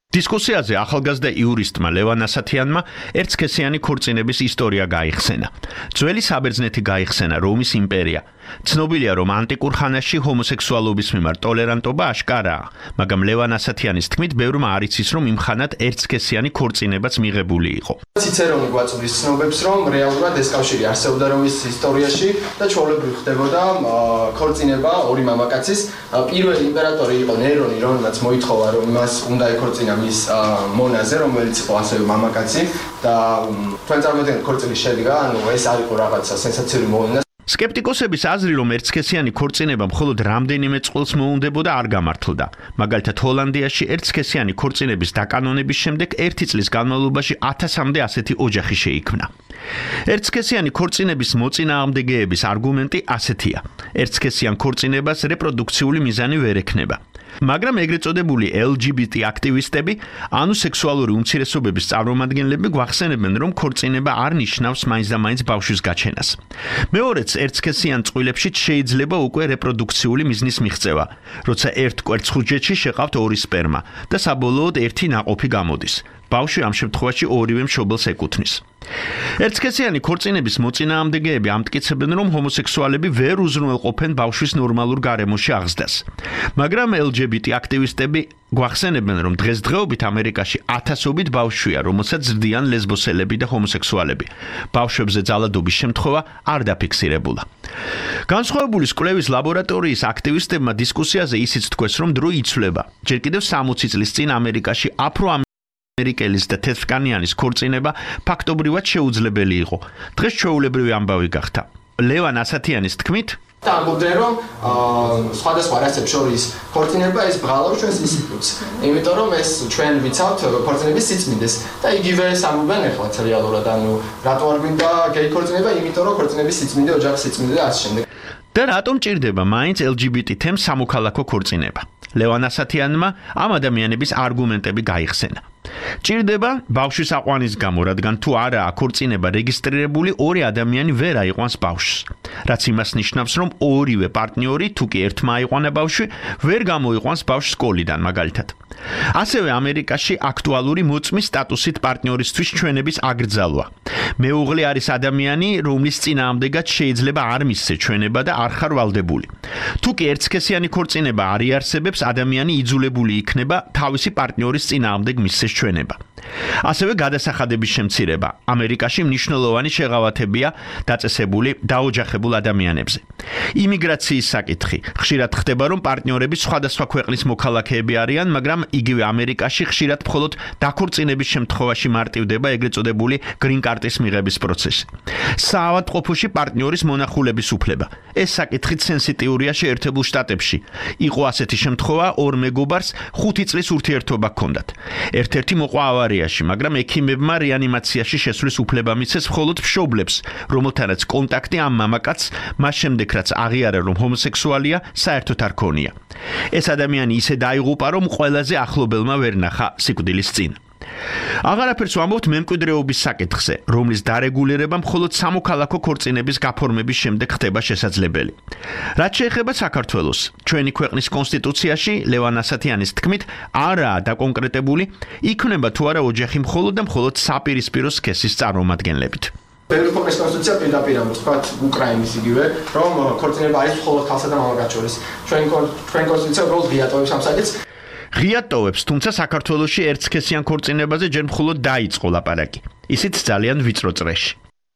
დისკუსიაზე ახალგაზრდა იურისტმა ლევან ასათიანმა ერთსქესიანი ქორწინების ისტორია გაიხსენა. ძველი საბერძნეთი გაიხსენა რომის იმპერია. ცნობილია, რომ ანტიკურ ხანაში ჰომოსექსუალობის მიმართ ტოლერანტობა აშკარაა, მაგრამ ლევან ასათიანის თქმით, ბევრმა არ იცის, რომ იმ ხანად ერთსქესიანი ქორწინებაც მიღებული იყო.
ციცერონი გვაწვდის ცნობებს, რომ რეალურად ეს კავშირი არსებობდა რომის ისტორიაში და ჩვეულებრივ ხდებოდა ქორწინება ორი მამაკაცის. პირველი იმპერატორი იყო ნერონი, რომელმაც მოითხოვა, რომ მას უნდა ეკორწინა მის მონაზე, რომელიც იყო ასევე მამაკაცი და თქვენ წარმოიდგინეთ ქორწილის შედეგა, ანუ ეს არ იყო რაღაცა სენსაციური მოვლენა.
სკეპტიკოსების აზრი, რომ ერთსქესიანი ქორწინება მხოლოდ რამდენიმე წელს მოუნდებოდა, არ გამართლდა. მაგალითად, ჰოლანდიაში ერთსქესიანი ქორწინების დაკანონების შემდეგ 1 წლის განმავლობაში 1000-მდე ასეთი ოჯახი შეიქმნა. ერთსქესიანი ქორწინების მოწინააღმდეგეების არგუმენტი ასეთია: ერთსქესიან ქორწინებას რეპროდუქციული მიზანი ვერ ექნება. მაგრამ ეგრეთ წოდებული LGBT აქტივისტები, ანუ სექსუალური უმცირესობების წარმომადგენლები გვახსენებენ, რომ ქორწინება არ ნიშნავს მაინც ბავშვის გაჩენას. მეორეც, ერთსქესიან წყვილებში შეიძლება უკვე რეპროდუქციული მიზნის მიღწევა, როცა ერთ კვერცხუჯეთში შეყავთ ორი სპერმა და საბოლოოდ ერთი ნაყოფი გამოდის. ბავშვი ამ შემთხვევაში ორივე მშობელს ეკუთვნის. ერთსქესიანი ქორწინების მოწინააღმდეგეები ამტკიცებენ, რომ ჰომოსექსუალები ვერ უზრუნველყოფენ ბავშვის ნორმალურ გარემოში აღზრდას. მაგრამ LGBT აქტივისტები გვახსენებენ, რომ დღესდღეობით ამერიკაში ათასობით ბავშვია, რომელსაც ზრდიან ლესბოსელები და ჰომოსექსუალები. ბავშვებზე ძალადობის შემთხვევა არ დაფიქსირებულა. განსხვავებული კვლევის ლაბორატორიის აქტივისტებმა დისკუსიაზე ისიც თქვეს, რომ დრო იცვლება. ჯერ კიდევ 60 წლის წინ ამერიკაში ამერიკელის და თეთრკანიანის ქორწინება ფაქტობრივად შეუძლებელი იყო. დღეს ჩვეულებრივი ამბავი გახდა. ლევან ასათიანის თქმით,
და ამბობდნენ, რომ სხვადასხვა რასებს შორის ქორწინება ეს ბღალავს ჩვენს ინსტიტუტს. იმიტომ რომ ეს ჩვენ ვიცავთ ქორწინების სიწმინდეს და იგივე ამბობენ ეხლაც რეალურად, ანუ რატო არ გვინდა გეი ქორწინება, იმიტომ რომ ქორწინების სიწმინდე, ოჯახის სიწმინდე და ასე შემდეგ.
და რატომ ჭირდება მაინც LGBT თემს სამოქალაქო ქორწინება? ლევან ასათიანმა ამ ადამიანების არგუმენტები გაიხსენა. ჭირდება ბავშვის აყვანის გამო, რადგან თუ არაა ქორწინება რეგისტრირებული, ორი ადამიანი ვერ აიყვანს ბავშვს. რაც იმას ნიშნავს, რომ ორივე პარტნიორი, თუ კი ერთმა აიყვანა ბავშვი, ვერ გამოიყვანს ბავშვს სკოლიდან, მაგალითად. ასევე ამერიკაში აქტუალური მოწმის სტატუსით პარტნიორისთვის ჩვენების აკრძალვა. მეუღლე არის ადამიანი, რომლის წინააღმდეგაც შეიძლება არ მისცე ჩვენება და არ ხარ ვალდებული. თუ კი ერთსქესიანი ქორწინება არ იარსებებს, ადამიანი იძულებული იქნება თავისი პარტნიორის წინააღმდეგ მისცეს ჩვენება. ასევე გადასახადების შემცირება. ამერიკაში მნიშვნელოვანი შეღავათებია დაწესებული დაოჯახებულ ადამიანებზე. იმიგრაციის საკითხი. ხშირად ხდება, რომ პარტნიორები სხვადასხვა ქვეყნის მოქალაქეები არიან, მაგრამ იგივე ამერიკაში ხშირად მხოლოდ დაქორწინების შემთხვევაში მარტივდება ეგრეთ წოდებული green card-ის მიღების პროცესი. საავადმყოფოში პარტნიორის მონახულების უფლება. ეს საკითხი სენსიტიურია შეერთებულ შტატებში. იყო ასეთი შემთხვევა, ორ მეგობარს 5 წლის ურთიერთობა ჰქონდათ. ერთ-ერთი მოყვა ავარიაში, მაგრამ ექიმებმა რეანიმაციაში შესვლის უფლება მისცეს მხოლოდ მშობლებს, რომელთანაც კონტაქტი ამ მამაკაცს მას შემდეგ რაც აღიარა, რომ ჰომოსექსუალია, საერთოდ არ ქონია. ეს ადამიანი ისე დაიღუპა, რომ ყველაზე ახლობელმა ვერ ნახა სიკვდილის წინ. აღარაფერს ვამბობთ მემკვიდრეობის საკითხზე, რომლის დარეგულირება მხოლოდ სამოქალაქო ქორწინების გაფორმების შემდეგ ხდება შესაძლებელი. რაც შეეხება საქართველოს, ჩვენი ქვეყნის კონსტიტუციაში ლევან ასათიანის თქმით არაა დაკონკრეტებული, იქნება თუ არა ოჯახი მხოლოდ და მხოლოდ საპირისპირო სქესის წარმომადგენლებით.
ბევრი ქვეყნის კონსტიტუცია პირდაპირ ამბობს, თქვათ უკრაინის იგივე, რომ ქორწინება არის მხოლოდ ქალსა და მამაკაცს შორის. ჩვენი კონსტიტუცია უბრალოდ ღიატოვებს ამ საკითხს.
ღიატოვებს, თუმცა საქართველოში ერთსქესიან ქორწინებაზე ჯერ მხოლოდ დაიწყო ლაპარაკი. ისიც ძალიან ვიწრო წრეში.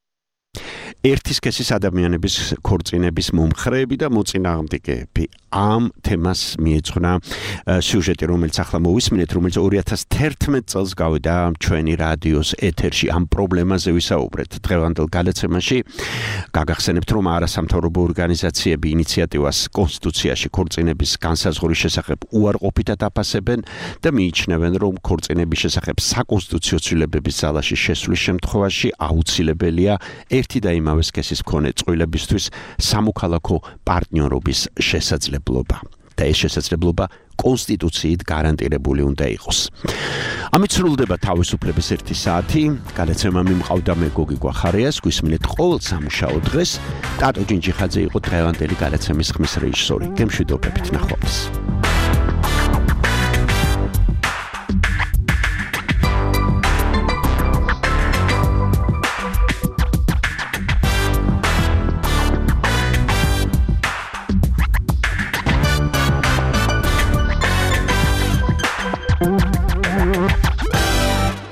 ერთი სქესის ადამიანების ქორწინების მომხრეები და მოწინააღმდეგეები. ამ თემას მიეძღვნა სიუჟეტი, რომელიც ახლა მოვისმინეთ, რომელიც 2011 წელს გავიდა ჩვენი რადიოს ეთერში. ამ პრობლემაზე ვისაუბრეთ დღევანდელ გადაცემაში. გაგახსენებთ, რომ არასამთავრობო ორგანიზაციები ინიციატივას კონსტიტუციაში ქორწინების განსაზღვრის შესახებ უარყოფითად აფასებენ და მიიჩნევენ, რომ ქორწინების შესახებ საკონსტიტუციო ცვლილებების ძალაში შესვლის შემთხვევაში აუცილებელია ერთი და იმავე სქესის მქონე წყვილებისთვის სამოქალაქო პარტნიორობის შესაძლებლობა. და ეს შესაძლებლობა კონსტიტუციით გარანტირებული უნდა იყოს. ამით სრულდება თავისუფლების 1 საათი. გადაცემა მიმყავდა მე გოგი გვახარიას, გვისმინეთ ყოველ სამუშაო დღეს. ტატო ჯინჯიხაძე იყო დღევანდელი გადაცემის ხმის რეჟისორი. გემშვიდობებით, ნახვამდის.